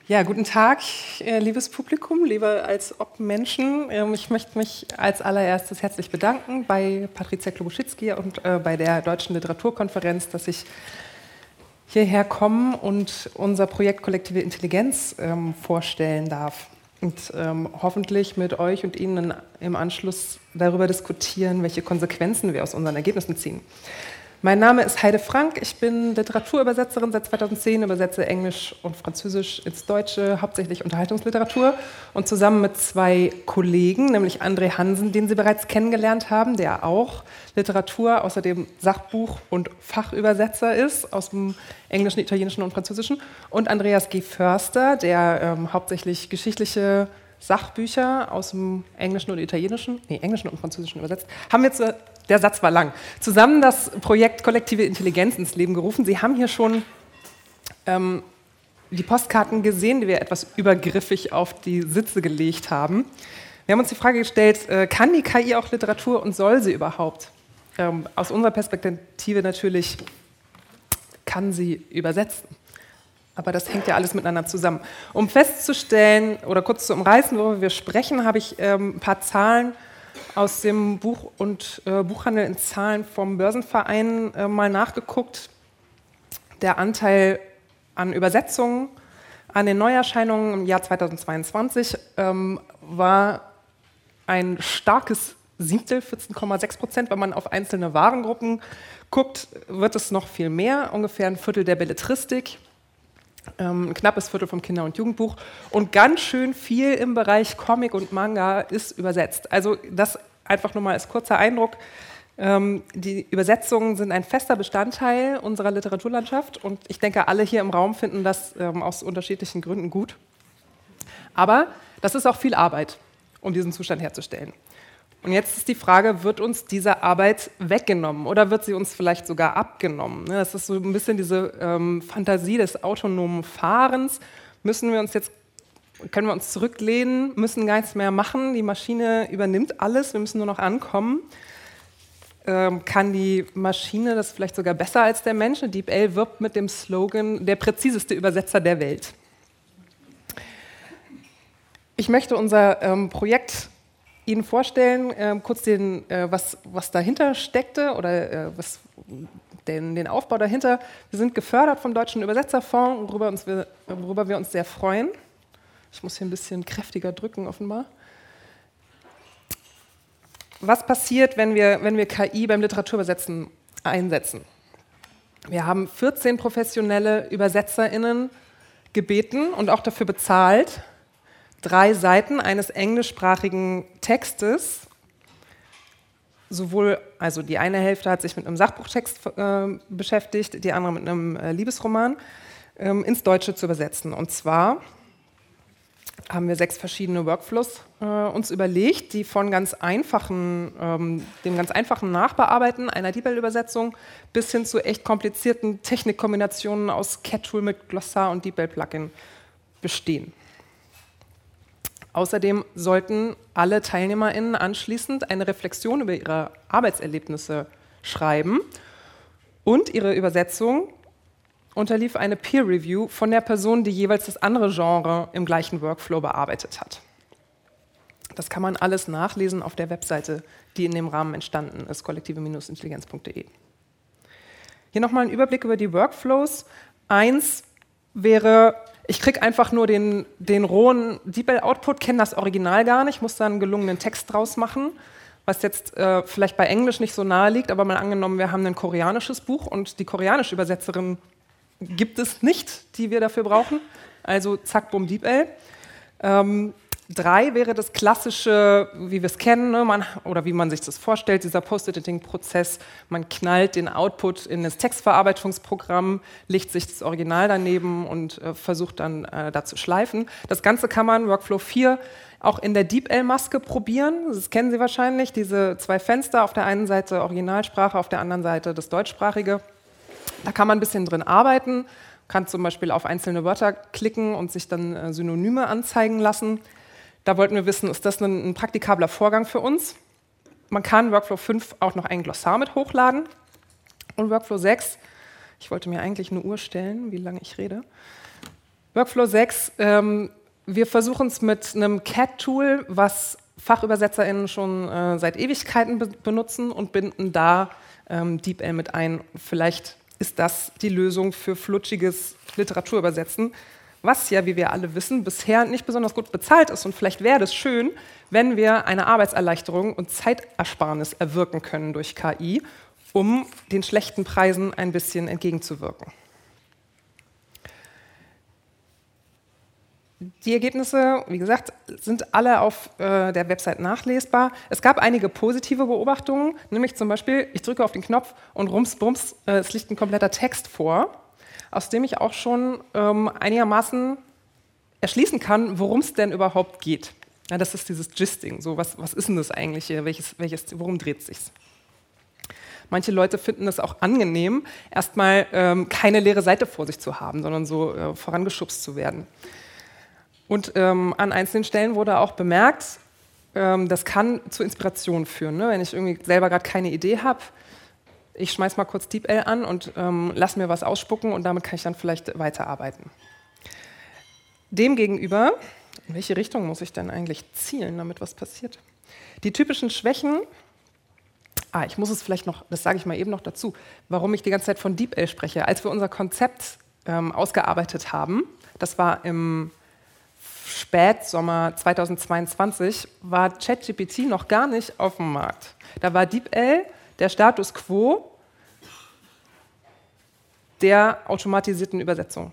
Ja, guten Tag, liebes Publikum, liebe als ob Menschen. Ich möchte mich als allererstes herzlich bedanken bei Patricia Klobuschitsky und bei der Deutschen Literaturkonferenz, dass ich hierher kommen und unser Projekt Kollektive Intelligenz vorstellen darf. Und hoffentlich mit euch und Ihnen im Anschluss darüber diskutieren, welche Konsequenzen wir aus unseren Ergebnissen ziehen. Mein Name ist Heide Frank, ich bin Literaturübersetzerin seit 2010, übersetze Englisch und Französisch ins Deutsche, hauptsächlich Unterhaltungsliteratur. Und zusammen mit zwei Kollegen, nämlich André Hansen, den Sie bereits kennengelernt haben, der auch Literatur, außerdem Sachbuch- und Fachübersetzer ist, aus dem Englischen, Italienischen und Französischen, und Andreas G. Förster, der hauptsächlich geschichtliche Sachbücher aus dem Englischen und Englischen und Französischen übersetzt, haben wir der Satz war lang, zusammen das Projekt Kollektive Intelligenz ins Leben gerufen. Sie haben hier schon die Postkarten gesehen, die wir etwas übergriffig auf die Sitze gelegt haben. Wir haben uns die Frage gestellt, kann die KI auch Literatur und soll sie überhaupt? Aus unserer Perspektive natürlich kann sie übersetzen. Aber das hängt ja alles miteinander zusammen. Um festzustellen oder kurz zu umreißen, worüber wir sprechen, habe ich ein paar Zahlen aus dem Buch- und Buchhandel in Zahlen vom Börsenverein mal nachgeguckt. Der Anteil an Übersetzungen an den Neuerscheinungen im Jahr 2022 war ein starkes Siebtel, 14,6%. Wenn man auf einzelne Warengruppen guckt, wird es noch viel mehr, ungefähr ein Viertel der Belletristik. Ein knappes Viertel vom Kinder- und Jugendbuch und ganz schön viel im Bereich Comic und Manga ist übersetzt. Also das einfach nur mal als kurzer Eindruck. Die Übersetzungen sind ein fester Bestandteil unserer Literaturlandschaft und ich denke, alle hier im Raum finden das aus unterschiedlichen Gründen gut. Aber das ist auch viel Arbeit, um diesen Zustand herzustellen. Und jetzt ist die Frage, wird uns diese Arbeit weggenommen oder wird sie uns vielleicht sogar abgenommen? Das ist so ein bisschen diese Fantasie des autonomen Fahrens. Können wir uns zurücklehnen, müssen gar nichts mehr machen, die Maschine übernimmt alles, wir müssen nur noch ankommen. Kann die Maschine das vielleicht sogar besser als der Mensch? DeepL wirbt mit dem Slogan, der präziseste Übersetzer der Welt. Ich möchte unser Projekt Ihnen vorstellen, kurz was dahinter steckte oder den Aufbau dahinter. Wir sind gefördert vom Deutschen Übersetzerfonds, worüber wir uns sehr freuen. Ich muss hier ein bisschen kräftiger drücken, offenbar. Was passiert, wenn wir KI beim Literaturübersetzen einsetzen? Wir haben 14 professionelle UbersetzerInnen gebeten und auch dafür bezahlt, 3 Seiten eines englischsprachigen Textes, also die eine Hälfte hat sich mit einem Sachbuchtext beschäftigt, die andere mit einem Liebesroman, ins Deutsche zu übersetzen. Und zwar haben wir 6 verschiedene Workflows uns überlegt, die von dem ganz einfachen Nachbearbeiten einer DeepL-Übersetzung bis hin zu echt komplizierten Technikkombinationen aus CAT-Tool mit Glossar und DeepL-Plugin bestehen. Außerdem sollten alle TeilnehmerInnen anschließend eine Reflexion über ihre Arbeitserlebnisse schreiben und ihre Übersetzung unterlief eine Peer Review von der Person, die jeweils das andere Genre im gleichen Workflow bearbeitet hat. Das kann man alles nachlesen auf der Webseite, die in dem Rahmen entstanden ist, kollektive-intelligenz.de. Hier nochmal ein Überblick über die Workflows. 1 wäre, ich kriege einfach nur den rohen DeepL-Output, kenne das Original gar nicht, muss da einen gelungenen Text draus machen, was jetzt vielleicht bei Englisch nicht so nahe liegt, aber mal angenommen, wir haben ein koreanisches Buch und die koreanische Übersetzerin gibt es nicht, die wir dafür brauchen, also zack, bumm, DeepL. 3 wäre das klassische, wie wir es kennen, ne, oder wie man sich das vorstellt, dieser Post-Editing-Prozess. Man knallt den Output in das Textverarbeitungsprogramm, legt sich das Original daneben und versucht dann da zu schleifen. Das Ganze kann man, Workflow 4, auch in der DeepL-Maske probieren. Das kennen Sie wahrscheinlich, diese 2 Fenster, auf der einen Seite Originalsprache, auf der anderen Seite das Deutschsprachige. Da kann man ein bisschen drin arbeiten, kann zum Beispiel auf einzelne Wörter klicken und sich dann Synonyme anzeigen lassen. Da wollten wir wissen, ist das ein praktikabler Vorgang für uns? Man kann Workflow 5 auch noch ein Glossar mit hochladen. Und Workflow 6, ich wollte mir eigentlich eine Uhr stellen, wie lange ich rede. Workflow 6, wir versuchen es mit einem CAT-Tool, was FachübersetzerInnen schon seit Ewigkeiten benutzen und binden da DeepL mit ein. Vielleicht ist das die Lösung für flutschiges Literaturübersetzen, was ja, wie wir alle wissen, bisher nicht besonders gut bezahlt ist. Und vielleicht wäre es schön, wenn wir eine Arbeitserleichterung und Zeitersparnis erwirken können durch KI, um den schlechten Preisen ein bisschen entgegenzuwirken. Die Ergebnisse, wie gesagt, sind alle auf der Website nachlesbar. Es gab einige positive Beobachtungen, nämlich zum Beispiel, ich drücke auf den Knopf und rums, bums, es liegt ein kompletter Text vor, aus dem ich auch schon einigermaßen erschließen kann, worum es denn überhaupt geht. Ja, das ist dieses Gisting, so was ist denn das eigentlich hier, worum dreht es sich? Manche Leute finden es auch angenehm, erstmal keine leere Seite vor sich zu haben, sondern so vorangeschubst zu werden. Und an einzelnen Stellen wurde auch bemerkt, das kann zu Inspiration führen. Ne? Wenn ich irgendwie selber gerade keine Idee habe, ich schmeiß mal kurz DeepL an und lass mir was ausspucken und damit kann ich dann vielleicht weiterarbeiten. Demgegenüber, in welche Richtung muss ich denn eigentlich zielen, damit was passiert? Die typischen Schwächen, ich muss es vielleicht noch, das sage ich mal eben noch dazu, warum ich die ganze Zeit von DeepL spreche. Als wir unser Konzept ausgearbeitet haben, das war im Spätsommer 2022, war ChatGPT noch gar nicht auf dem Markt. Da war DeepL der Status quo der automatisierten Übersetzung.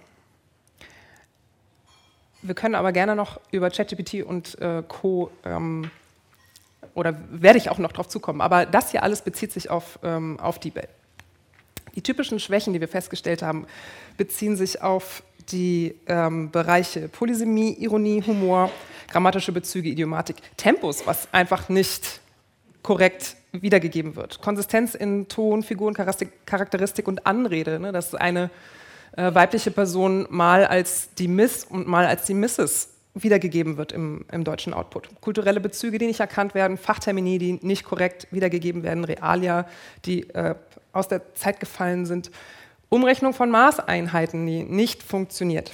Wir können aber gerne noch über ChatGPT und Co. Oder werde ich auch noch drauf zukommen, aber das hier alles bezieht sich auf DeepL. Die typischen Schwächen, die wir festgestellt haben, beziehen sich auf die Bereiche Polysemie, Ironie, Humor, grammatische Bezüge, Idiomatik, Tempus, was einfach nicht korrekt wiedergegeben wird. Konsistenz in Ton, Figuren, Charakteristik und Anrede, ne, dass eine weibliche Person mal als die Miss und mal als die Mrs. wiedergegeben wird im deutschen Output. Kulturelle Bezüge, die nicht erkannt werden, Fachtermini, die nicht korrekt wiedergegeben werden, Realia, die aus der Zeit gefallen sind, Umrechnung von Maßeinheiten, die nicht funktioniert.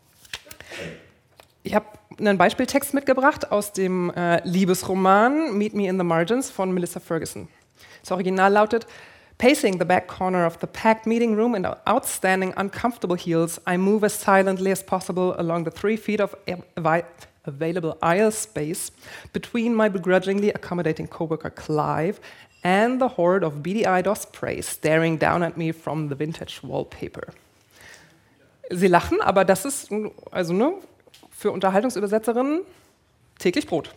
Ich habe einen Beispieltext mitgebracht aus dem Liebesroman Meet Me in the Margins von Melissa Ferguson. Das Original lautet: Pacing the back corner of the packed meeting room in outstanding uncomfortable heels, I move as silently as possible along the 3 feet of available aisle space between my begrudgingly accommodating coworker Clive and the horde of beady-eyed ospreys staring down at me from the vintage wallpaper. Sie lachen, aber das ist also ne, für Unterhaltungsübersetzerinnen täglich Brot.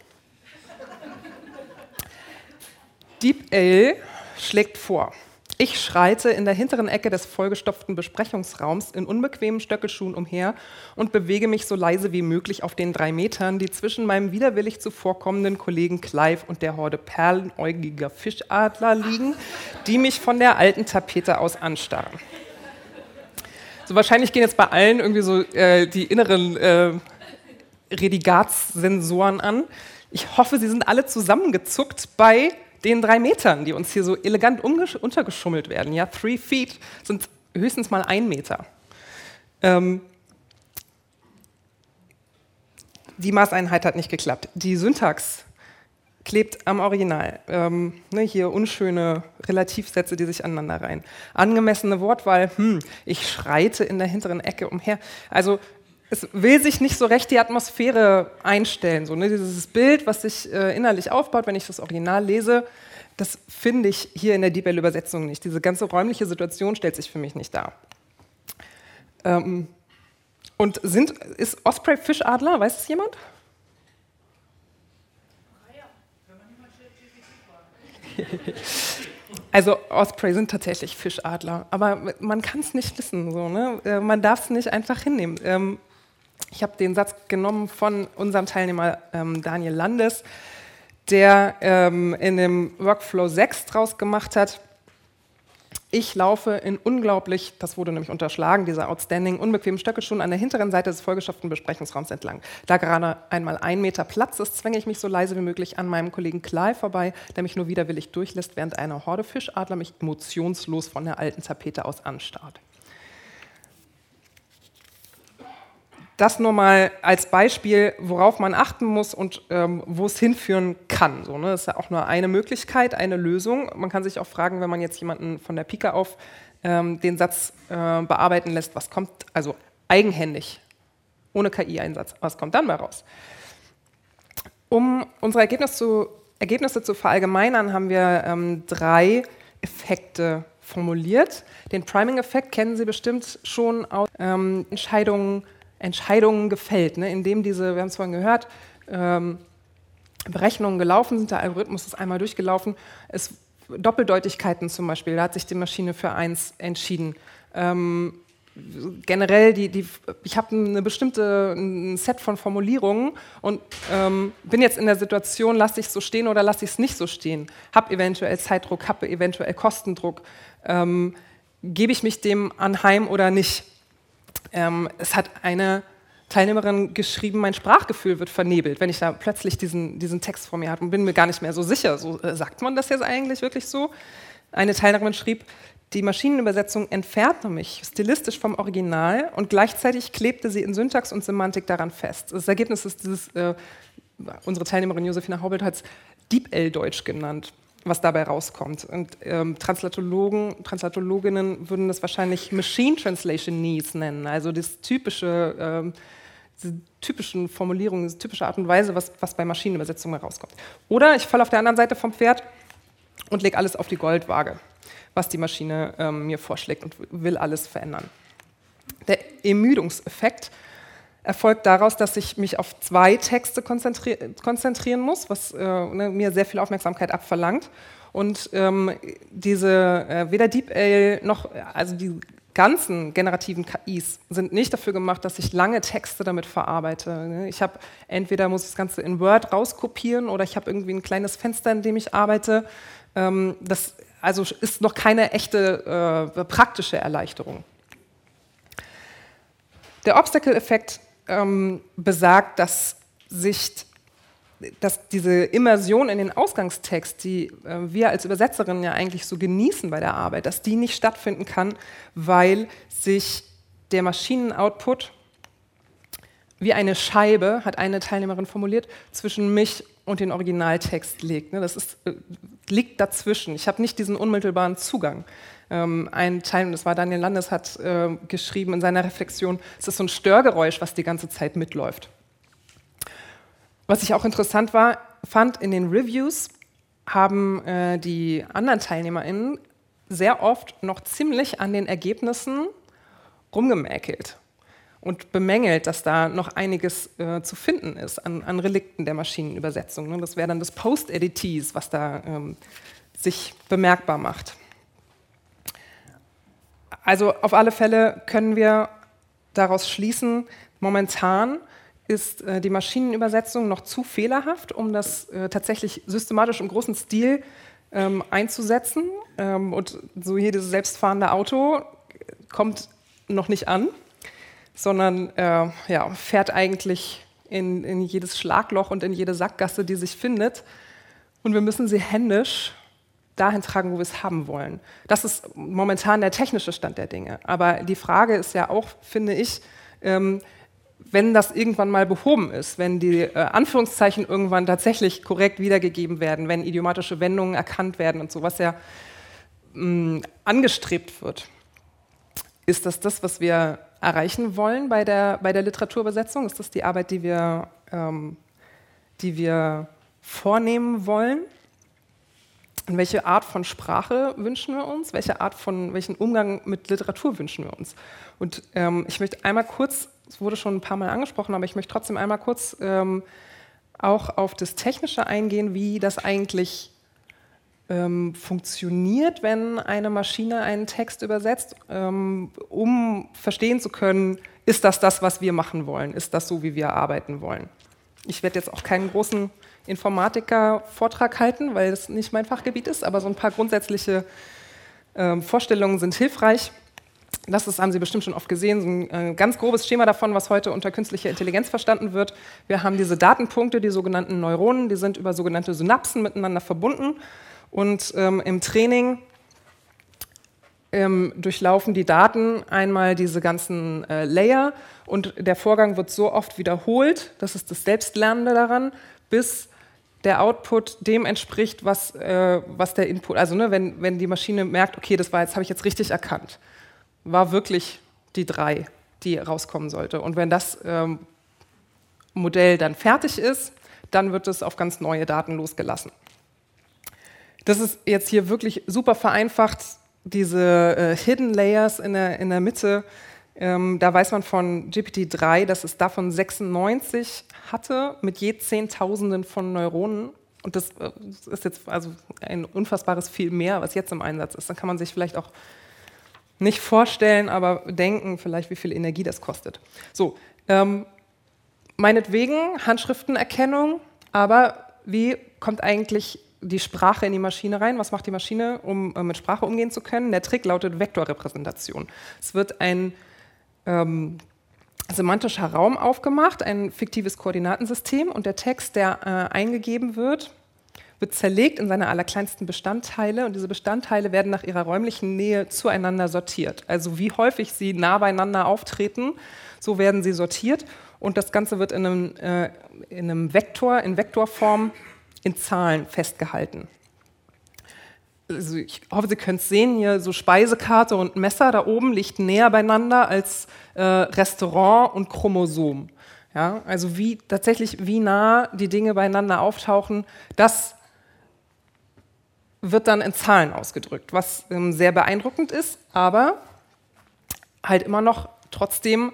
DeepL schlägt vor: Ich schreite in der hinteren Ecke des vollgestopften Besprechungsraums in unbequemen Stöckelschuhen umher und bewege mich so leise wie möglich auf den 3 Metern, die zwischen meinem widerwillig zuvorkommenden Kollegen Clive und der Horde perlenäugiger Fischadler liegen, die mich von der alten Tapete aus anstarren. So, wahrscheinlich gehen jetzt bei allen irgendwie so die inneren Redigatssensoren an. Ich hoffe, sie sind alle zusammengezuckt bei den 3 Metern, die uns hier so elegant untergeschummelt werden. Ja, 3 feet sind höchstens mal 1 Meter. Die Maßeinheit hat nicht geklappt. Die Syntax klebt am Original. Hier unschöne Relativsätze, die sich aneinander reihen. Angemessene Wortwahl, ich schreite in der hinteren Ecke umher. Also es will sich nicht so recht die Atmosphäre einstellen. So, ne? Dieses Bild, was sich innerlich aufbaut, wenn ich das Original lese, das finde ich hier in der DeepL-Übersetzung nicht. Diese ganze räumliche Situation stellt sich für mich nicht dar. Und ist Osprey Fischadler, weiß es jemand? Also Osprey sind tatsächlich Fischadler, aber man kann es nicht wissen. So, ne? Man darf es nicht einfach hinnehmen. Ich habe den Satz genommen von unserem Teilnehmer Daniel Landes, der in dem Workflow 6 draus gemacht hat: Ich laufe in unglaublich, das wurde nämlich unterschlagen, dieser outstanding, unbequemen Stöckelschuhen an der hinteren Seite des vollgestopften Besprechungsraums entlang. Da gerade einmal 1 Meter Platz ist, zwänge ich mich so leise wie möglich an meinem Kollegen Clive vorbei, der mich nur widerwillig durchlässt, während eine Horde Fischadler mich emotionslos von der alten Tapete aus anstarrt. Das nur mal als Beispiel, worauf man achten muss und wo es hinführen kann. So, ne? Das ist ja auch nur eine Möglichkeit, eine Lösung. Man kann sich auch fragen, wenn man jetzt jemanden von der Pike auf den Satz bearbeiten lässt, was kommt, also eigenhändig, ohne KI-Einsatz, was kommt dann mal raus? Um unsere Ergebnisse zu verallgemeinern, haben wir 3 Effekte formuliert. Den Priming-Effekt kennen Sie bestimmt schon aus Entscheidungen gefällt, ne? Indem diese, wir haben es vorhin gehört, Berechnungen gelaufen sind, der Algorithmus ist einmal durchgelaufen, es Doppeldeutigkeiten zum Beispiel, da hat sich die Maschine für 1 entschieden. Generell, ich habe ein Set von Formulierungen und bin jetzt in der Situation, lasse ich es so stehen oder lasse ich es nicht so stehen, habe eventuell Zeitdruck, habe eventuell Kostendruck, gebe ich mich dem anheim oder nicht. Es hat eine Teilnehmerin geschrieben, mein Sprachgefühl wird vernebelt, wenn ich da plötzlich diesen Text vor mir habe und bin mir gar nicht mehr so sicher. So, sagt man das jetzt eigentlich wirklich so? Eine Teilnehmerin schrieb, die Maschinenübersetzung entfernte mich stilistisch vom Original und gleichzeitig klebte sie in Syntax und Semantik daran fest. Das Ergebnis ist dieses, unsere Teilnehmerin Josefina Haubelt hat es DeepL-Deutsch genannt, was dabei rauskommt. Und Translatologinnen würden das wahrscheinlich Machine Translation Needs nennen, also das typische, diese typischen Formulierungen, diese typische Art und Weise, was bei Maschinenübersetzungen rauskommt. Oder ich falle auf der anderen Seite vom Pferd und lege alles auf die Goldwaage, was die Maschine mir vorschlägt und will alles verändern. Der Ermüdungseffekt erfolgt daraus, dass ich mich auf 2 Texte konzentrieren muss, was mir sehr viel Aufmerksamkeit abverlangt. Und weder DeepL noch, also die ganzen generativen KIs sind nicht dafür gemacht, dass ich lange Texte damit verarbeite. Ich habe entweder muss ich das Ganze in Word rauskopieren oder ich habe irgendwie ein kleines Fenster, in dem ich arbeite. Das also ist noch keine echte praktische Erleichterung. Der Obstacle-Effekt besagt, dass diese Immersion in den Ausgangstext, die wir als Übersetzerinnen ja eigentlich so genießen bei der Arbeit, dass die nicht stattfinden kann, weil sich der Maschinenoutput wie eine Scheibe, hat eine Teilnehmerin formuliert, zwischen mich und den Originaltext legt. Das liegt dazwischen. Ich habe nicht diesen unmittelbaren Zugang. Ein Teilnehmer, das war Daniel Landes, hat geschrieben in seiner Reflexion, es ist so ein Störgeräusch, was die ganze Zeit mitläuft. Was ich auch interessant fand, in den Reviews haben die anderen TeilnehmerInnen sehr oft noch ziemlich an den Ergebnissen rumgemäkelt und bemängelt, dass da noch einiges zu finden ist an Relikten der Maschinenübersetzung. Ne? Das wäre dann das Post-Editis, was da sich bemerkbar macht. Also auf alle Fälle können wir daraus schließen, momentan ist die Maschinenübersetzung noch zu fehlerhaft, um das tatsächlich systematisch im großen Stil einzusetzen. Und so jedes selbstfahrende Auto kommt noch nicht an, sondern fährt eigentlich in jedes Schlagloch und in jede Sackgasse, die sich findet. Und wir müssen sie händisch dahin tragen, wo wir es haben wollen. Das ist momentan der technische Stand der Dinge. Aber die Frage ist ja auch, finde ich, wenn das irgendwann mal behoben ist, wenn die Anführungszeichen irgendwann tatsächlich korrekt wiedergegeben werden, wenn idiomatische Wendungen erkannt werden und so, was ja angestrebt wird, ist das, was wir erreichen wollen bei der Literaturübersetzung? Ist das die Arbeit, die wir vornehmen wollen? Und welche Art von Sprache wünschen wir uns? Welchen Umgang mit Literatur wünschen wir uns? Und ich möchte einmal kurz, es wurde schon ein paar Mal angesprochen, aber ich möchte trotzdem einmal kurz auch auf das Technische eingehen, wie das eigentlich funktioniert, wenn eine Maschine einen Text übersetzt, um verstehen zu können, ist das, was wir machen wollen? Ist das so, wie wir arbeiten wollen? Ich werde jetzt auch keinen großen Informatiker-Vortrag halten, weil das nicht mein Fachgebiet ist, aber so ein paar grundsätzliche Vorstellungen sind hilfreich. Das haben Sie bestimmt schon oft gesehen, so ein ganz grobes Schema davon, was heute unter künstlicher Intelligenz verstanden wird. Wir haben diese Datenpunkte, die sogenannten Neuronen, die sind über sogenannte Synapsen miteinander verbunden. Und im Training durchlaufen die Daten einmal diese ganzen Layer und der Vorgang wird so oft wiederholt, das ist das Selbstlernende daran, bis der Output dem entspricht, was der Input, also ne, wenn die Maschine merkt, okay, habe ich jetzt richtig erkannt, war wirklich die 3, die rauskommen sollte. Und wenn das Modell dann fertig ist, dann wird es auf ganz neue Daten losgelassen. Das ist jetzt hier wirklich super vereinfacht, diese Hidden Layers in der Mitte. Da weiß man von GPT-3, dass es davon 96 hatte, mit je Zehntausenden von Neuronen. Und das ist jetzt also ein unfassbares viel mehr, was jetzt im Einsatz ist. Dann kann man sich vielleicht auch nicht vorstellen, aber denken vielleicht, wie viel Energie das kostet. So, meinetwegen Handschriftenerkennung, aber wie kommt eigentlich die Sprache in die Maschine rein? Was macht die Maschine, um mit Sprache umgehen zu können? Der Trick lautet Vektorrepräsentation. Es wird ein semantischer Raum aufgemacht, ein fiktives Koordinatensystem und der Text, der eingegeben wird, wird zerlegt in seine allerkleinsten Bestandteile und diese Bestandteile werden nach ihrer räumlichen Nähe zueinander sortiert. Also wie häufig sie nah beieinander auftreten, so werden sie sortiert und das Ganze wird in einem Vektor, in Vektorform, in Zahlen festgehalten. Also ich hoffe, Sie können es sehen, hier so Speisekarte und Messer, da oben liegt näher beieinander als Restaurant und Chromosom. Ja, also wie nah die Dinge beieinander auftauchen, das wird dann in Zahlen ausgedrückt, was sehr beeindruckend ist, aber halt immer noch trotzdem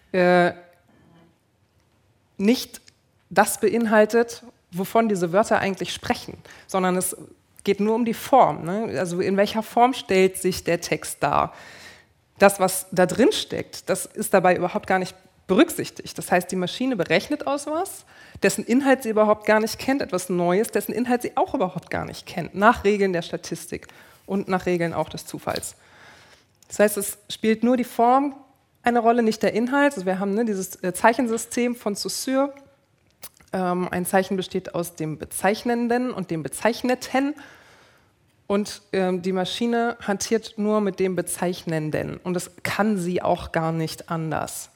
nicht das beinhaltet, wovon diese Wörter eigentlich sprechen, sondern es geht nur um die Form. Ne? Also in welcher Form stellt sich der Text dar? Das, was da drin steckt, das ist dabei überhaupt gar nicht berücksichtigt. Das heißt, die Maschine berechnet aus was, dessen Inhalt sie überhaupt gar nicht kennt, etwas Neues, dessen Inhalt sie auch überhaupt gar nicht kennt, nach Regeln der Statistik und nach Regeln auch des Zufalls. Das heißt, es spielt nur die Form eine Rolle, nicht der Inhalt. Also wir haben dieses Zeichensystem von Saussure. Ein Zeichen besteht aus dem Bezeichnenden und dem Bezeichneten und die Maschine hantiert nur mit dem Bezeichnenden und das kann sie auch gar nicht anders.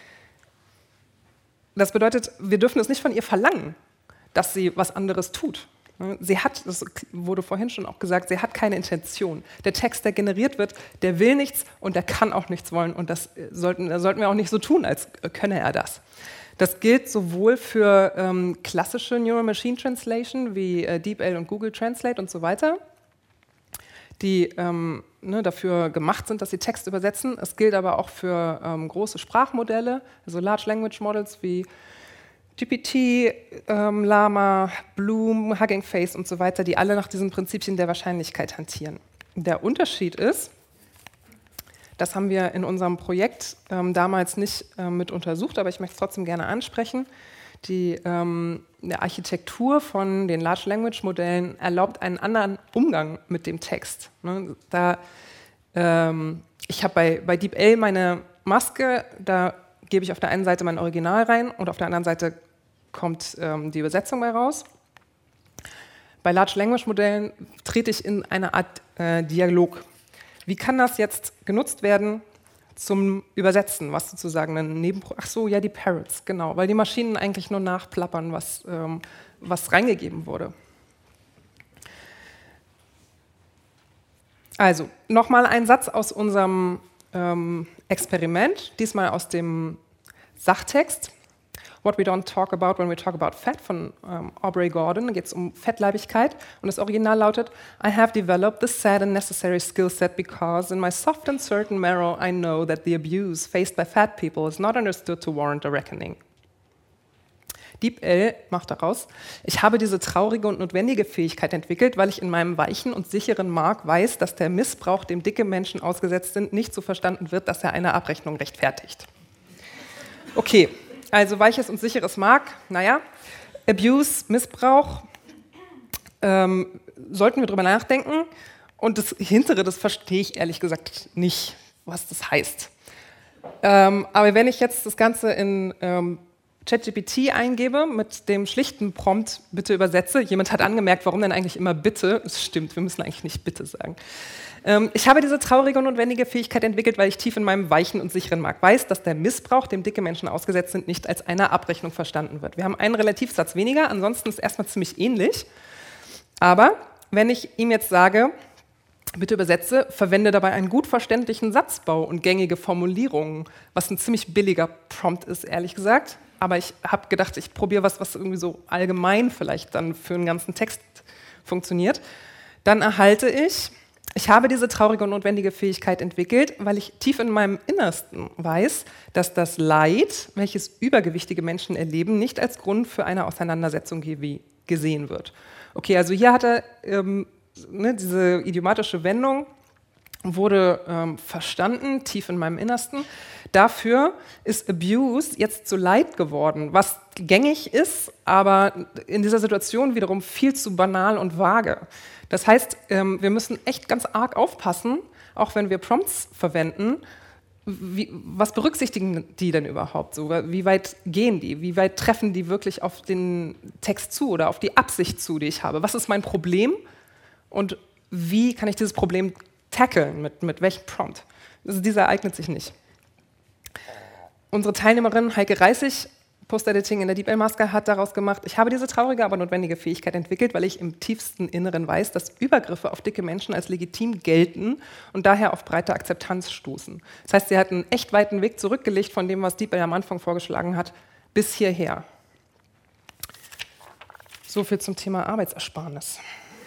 Das bedeutet, wir dürfen es nicht von ihr verlangen, dass sie was anderes tut. Sie hat, das wurde vorhin schon auch gesagt, sie hat keine Intention. Der Text, der generiert wird, der will nichts und der kann auch nichts wollen und das sollten wir auch nicht so tun, als könne er das. Das gilt sowohl für klassische Neural Machine Translation wie DeepL und Google Translate und so weiter, die dafür gemacht sind, dass sie Text übersetzen. Es gilt aber auch für große Sprachmodelle, also Large Language Models wie GPT, Llama, Bloom, Hugging Face und so weiter, die alle nach diesen Prinzipien der Wahrscheinlichkeit hantieren. Der Unterschied ist, das haben wir in unserem Projekt damals nicht mit untersucht, aber ich möchte es trotzdem gerne ansprechen. Die Architektur von den Large Language Modellen erlaubt einen anderen Umgang mit dem Text. Ne? Ich habe bei DeepL meine Maske, da gebe ich auf der einen Seite mein Original rein und auf der anderen Seite kommt die Übersetzung bei raus. Bei Large Language Modellen trete ich in eine Art Dialog. Wie kann das jetzt genutzt werden zum Übersetzen, was sozusagen ein Ach so, ja, die Parrots, genau, weil die Maschinen eigentlich nur nachplappern, was reingegeben wurde. Also, nochmal ein Satz aus unserem Experiment, diesmal aus dem Sachtext. What we don't talk about when we talk about fat von Aubrey Gordon. Da geht es um Fettleibigkeit und das Original lautet: I have developed this sad and necessary skill set because in my soft and certain marrow I know that the abuse faced by fat people is not understood to warrant a reckoning. DeepL macht daraus: Ich habe diese traurige und notwendige Fähigkeit entwickelt, weil ich in meinem weichen und sicheren Mark weiß, dass der Missbrauch, dem dicke Menschen ausgesetzt sind, nicht so verstanden wird, dass er eine Abrechnung rechtfertigt. Okay. Also weiches und sicheres Mark, naja, Abuse, Missbrauch, sollten wir drüber nachdenken. Und das Hintere, das verstehe ich ehrlich gesagt nicht, was das heißt. Aber wenn ich jetzt das Ganze in ChatGPT eingebe mit dem schlichten Prompt bitte übersetze. Jemand hat angemerkt, warum denn eigentlich immer bitte? Es stimmt, wir müssen eigentlich nicht bitte sagen. Ich habe diese traurige und notwendige Fähigkeit entwickelt, weil ich tief in meinem weichen und sicheren Mark weiß, dass der Missbrauch, dem dicke Menschen ausgesetzt sind, nicht als eine Abrechnung verstanden wird. Wir haben einen Relativsatz weniger, ansonsten ist erstmal ziemlich ähnlich. Aber wenn ich ihm jetzt sage, bitte übersetze, verwende dabei einen gut verständlichen Satzbau und gängige Formulierungen, was ein ziemlich billiger Prompt ist, ehrlich gesagt. Aber ich habe gedacht, ich probiere was irgendwie so allgemein vielleicht dann für einen ganzen Text funktioniert. Dann erhalte ich habe diese traurige und notwendige Fähigkeit entwickelt, weil ich tief in meinem Innersten weiß, dass das Leid, welches übergewichtige Menschen erleben, nicht als Grund für eine Auseinandersetzung gesehen wird. Okay, also hier hat er diese idiomatische Wendung wurde verstanden, tief in meinem Innersten. Dafür ist Abuse jetzt zu Leid geworden, was gängig ist, aber in dieser Situation wiederum viel zu banal und vage. Das heißt, wir müssen echt ganz arg aufpassen, auch wenn wir Prompts verwenden, was berücksichtigen die denn überhaupt so? Wie weit gehen die? Wie weit treffen die wirklich auf den Text zu oder auf die Absicht zu, die ich habe? Was ist mein Problem und wie kann ich dieses Problem tackeln, mit welchem Prompt? Also dieser eignet sich nicht. Unsere Teilnehmerin Heike Reissig, Post-Editing in der DeepL-Maske, hat daraus gemacht, ich habe diese traurige, aber notwendige Fähigkeit entwickelt, weil ich im tiefsten Inneren weiß, dass Übergriffe auf dicke Menschen als legitim gelten und daher auf breite Akzeptanz stoßen. Das heißt, sie hat einen echt weiten Weg zurückgelegt von dem, was DeepL am Anfang vorgeschlagen hat, bis hierher. So viel zum Thema Arbeitsersparnis.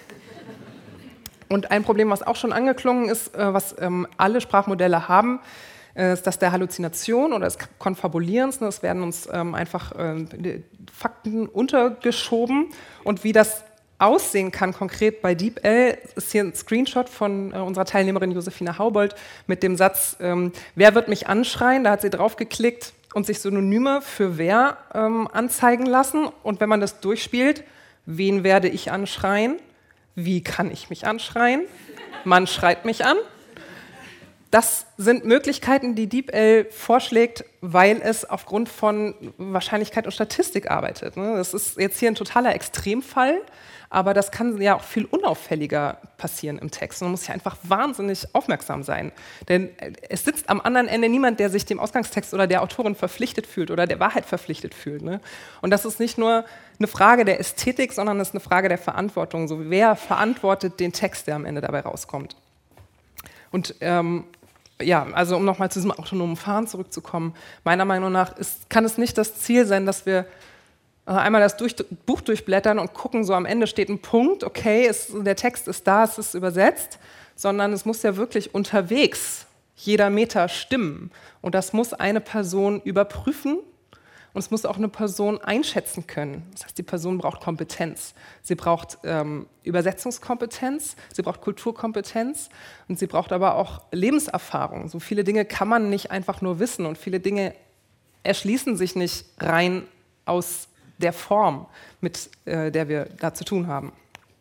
Und ein Problem, was auch schon angeklungen ist, was alle Sprachmodelle haben, ist das der Halluzination oder des Konfabulierens. Es werden uns einfach Fakten untergeschoben. Und wie das aussehen kann, konkret bei DeepL, ist hier ein Screenshot von unserer Teilnehmerin Josefina Haubold mit dem Satz, wer wird mich anschreien? Da hat sie draufgeklickt und sich Synonyme für wer anzeigen lassen. Und wenn man das durchspielt, wen werde ich anschreien? Wie kann ich mich anschreien? Man schreit mich an. Das sind Möglichkeiten, die DeepL vorschlägt, weil es aufgrund von Wahrscheinlichkeit und Statistik arbeitet. Das ist jetzt hier ein totaler Extremfall, aber das kann ja auch viel unauffälliger passieren im Text. Man muss ja einfach wahnsinnig aufmerksam sein. Denn es sitzt am anderen Ende niemand, der sich dem Ausgangstext oder der Autorin verpflichtet fühlt oder der Wahrheit verpflichtet fühlt. Und das ist nicht nur eine Frage der Ästhetik, sondern es ist eine Frage der Verantwortung. So, wer verantwortet den Text, der am Ende dabei rauskommt? Und also um nochmal zu diesem autonomen Fahren zurückzukommen, meiner Meinung nach kann es nicht das Ziel sein, dass wir einmal das Buch durchblättern und gucken, so am Ende steht ein Punkt, okay, der Text ist da, es ist übersetzt, sondern es muss ja wirklich unterwegs jeder Meter stimmen. Und das muss eine Person überprüfen und es muss auch eine Person einschätzen können. Das heißt, die Person braucht Kompetenz. Sie braucht Übersetzungskompetenz, sie braucht Kulturkompetenz und sie braucht aber auch Lebenserfahrung. So viele Dinge kann man nicht einfach nur wissen und viele Dinge erschließen sich nicht rein aus der Form, mit der wir da zu tun haben.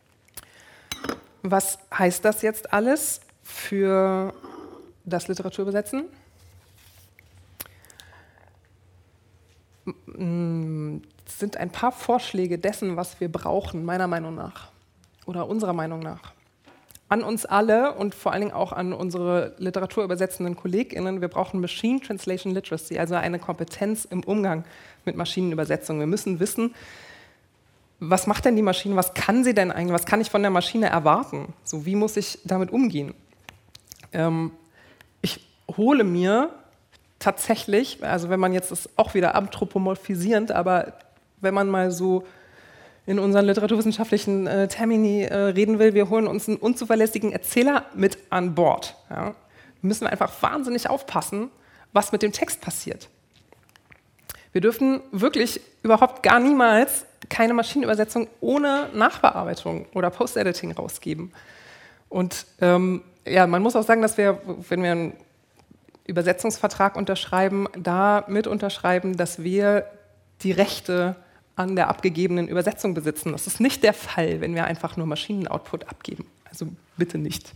Was heißt das jetzt alles für das Literaturübersetzen? Es sind ein paar Vorschläge dessen, was wir brauchen, meiner Meinung nach oder unserer Meinung nach. An uns alle und vor allen Dingen auch an unsere literaturübersetzenden KollegInnen, wir brauchen Machine Translation Literacy, also eine Kompetenz im Umgang mit Maschinenübersetzung. Wir müssen wissen, was macht denn die Maschine, was kann sie denn eigentlich, was kann ich von der Maschine erwarten? So, wie muss ich damit umgehen? Ich hole mir tatsächlich, also wenn man jetzt, ist auch wieder anthropomorphisierend, aber wenn man mal so in unseren literaturwissenschaftlichen Termini reden will, wir holen uns einen unzuverlässigen Erzähler mit an Bord. Ja? Müssen wir einfach wahnsinnig aufpassen, was mit dem Text passiert. Wir dürfen wirklich überhaupt gar niemals keine Maschinenübersetzung ohne Nachbearbeitung oder Post-Editing rausgeben. Und man muss auch sagen, dass wir, wenn wir einen Übersetzungsvertrag unterschreiben, da mit unterschreiben, dass wir die Rechte an der abgegebenen Übersetzung besitzen. Das ist nicht der Fall, wenn wir einfach nur Maschinenoutput abgeben. Also bitte nicht.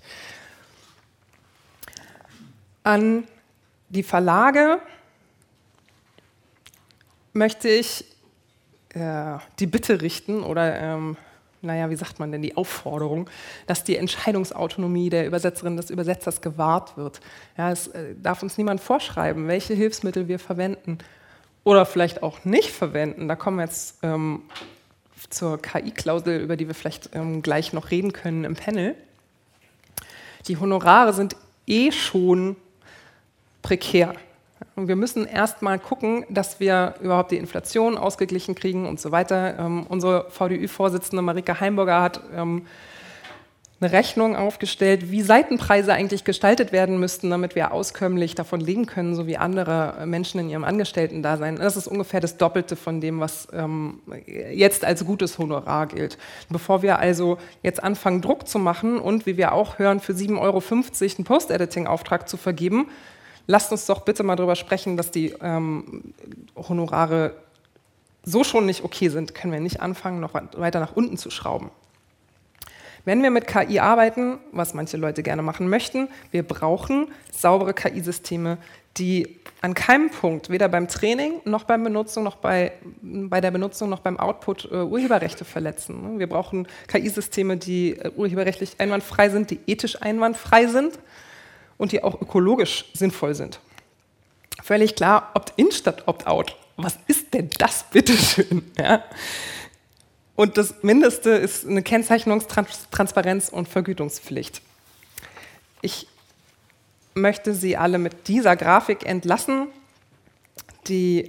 An die Verlage möchte ich die Bitte richten oder wie sagt man denn, die Aufforderung, dass die Entscheidungsautonomie der Übersetzerin, des Übersetzers gewahrt wird. Ja, es darf uns niemand vorschreiben, welche Hilfsmittel wir verwenden oder vielleicht auch nicht verwenden. Da kommen wir jetzt zur KI-Klausel, über die wir vielleicht gleich noch reden können im Panel. Die Honorare sind schon prekär. Und wir müssen erst mal gucken, dass wir überhaupt die Inflation ausgeglichen kriegen und so weiter. Unsere VDÜ-Vorsitzende Marika Heimburger hat eine Rechnung aufgestellt, wie Seitenpreise eigentlich gestaltet werden müssten, damit wir auskömmlich davon leben können, so wie andere Menschen in ihrem Angestellten-Dasein. Das ist ungefähr das Doppelte von dem, was jetzt als gutes Honorar gilt. Bevor wir also jetzt anfangen, Druck zu machen und, wie wir auch hören, für 7,50 € einen Post-Editing-Auftrag zu vergeben, lasst uns doch bitte mal darüber sprechen, dass die Honorare so schon nicht okay sind, können wir nicht anfangen, noch weiter nach unten zu schrauben. Wenn wir mit KI arbeiten, was manche Leute gerne machen möchten, wir brauchen saubere KI-Systeme, die an keinem Punkt, weder beim Training noch beim Benutzung, noch bei der Benutzung noch beim Output Urheberrechte verletzen. Wir brauchen KI-Systeme, die urheberrechtlich einwandfrei sind, die ethisch einwandfrei sind und die auch ökologisch sinnvoll sind. Völlig klar, Opt-in statt Opt-out. Was ist denn das, bitteschön? Ja? Und das Mindeste ist eine Kennzeichnungstransparenz und Vergütungspflicht. Ich möchte Sie alle mit dieser Grafik entlassen, die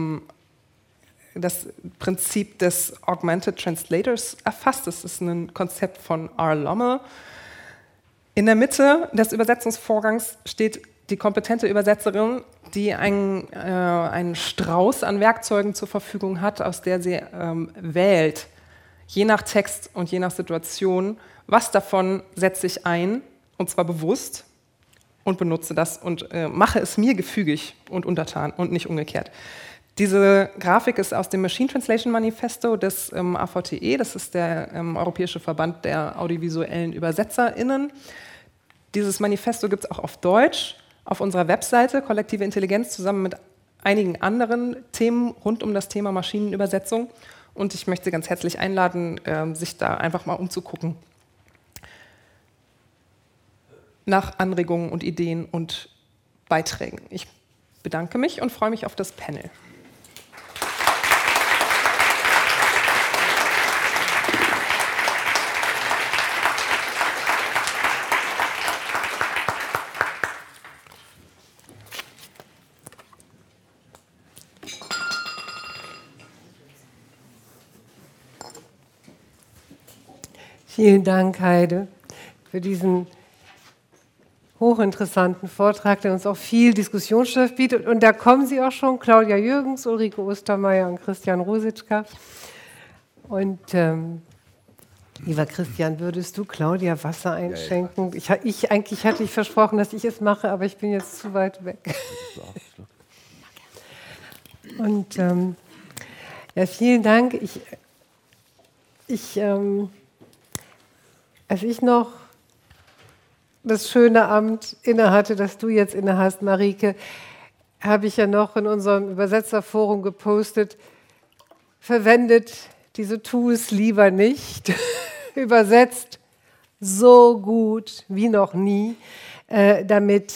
das Prinzip des Augmented Translators erfasst. Das ist ein Konzept von R. Lommel. In der Mitte des Übersetzungsvorgangs steht die kompetente Übersetzerin, die einen Strauß an Werkzeugen zur Verfügung hat, aus der sie wählt, je nach Text und je nach Situation, was davon setze ich ein, und zwar bewusst, und benutze das und mache es mir gefügig und untertan und nicht umgekehrt. Diese Grafik ist aus dem Machine Translation Manifesto des AVTE, das ist der Europäische Verband der audiovisuellen ÜbersetzerInnen. Dieses Manifesto gibt es auch auf Deutsch auf unserer Webseite, Kollektive Intelligenz, zusammen mit einigen anderen Themen rund um das Thema Maschinenübersetzung. Und ich möchte ganz herzlich einladen, sich da einfach mal umzugucken nach Anregungen und Ideen und Beiträgen. Ich bedanke mich und freue mich auf das Panel. Vielen Dank, Heide, für diesen hochinteressanten Vortrag, der uns auch viel Diskussionsstoff bietet. Und da kommen Sie auch schon, Claudia Jürgens, Ulrike Ostermeier und Christian Rositschka. Und lieber Christian, würdest du Claudia Wasser einschenken? Eigentlich hatte ich versprochen, dass ich es mache, aber ich bin jetzt zu weit weg. Und vielen Dank. Als ich noch das schöne Amt innehatte, das du jetzt innehast, Marike, habe ich ja noch in unserem Übersetzerforum gepostet, verwendet diese Tools lieber nicht, übersetzt so gut wie noch nie, damit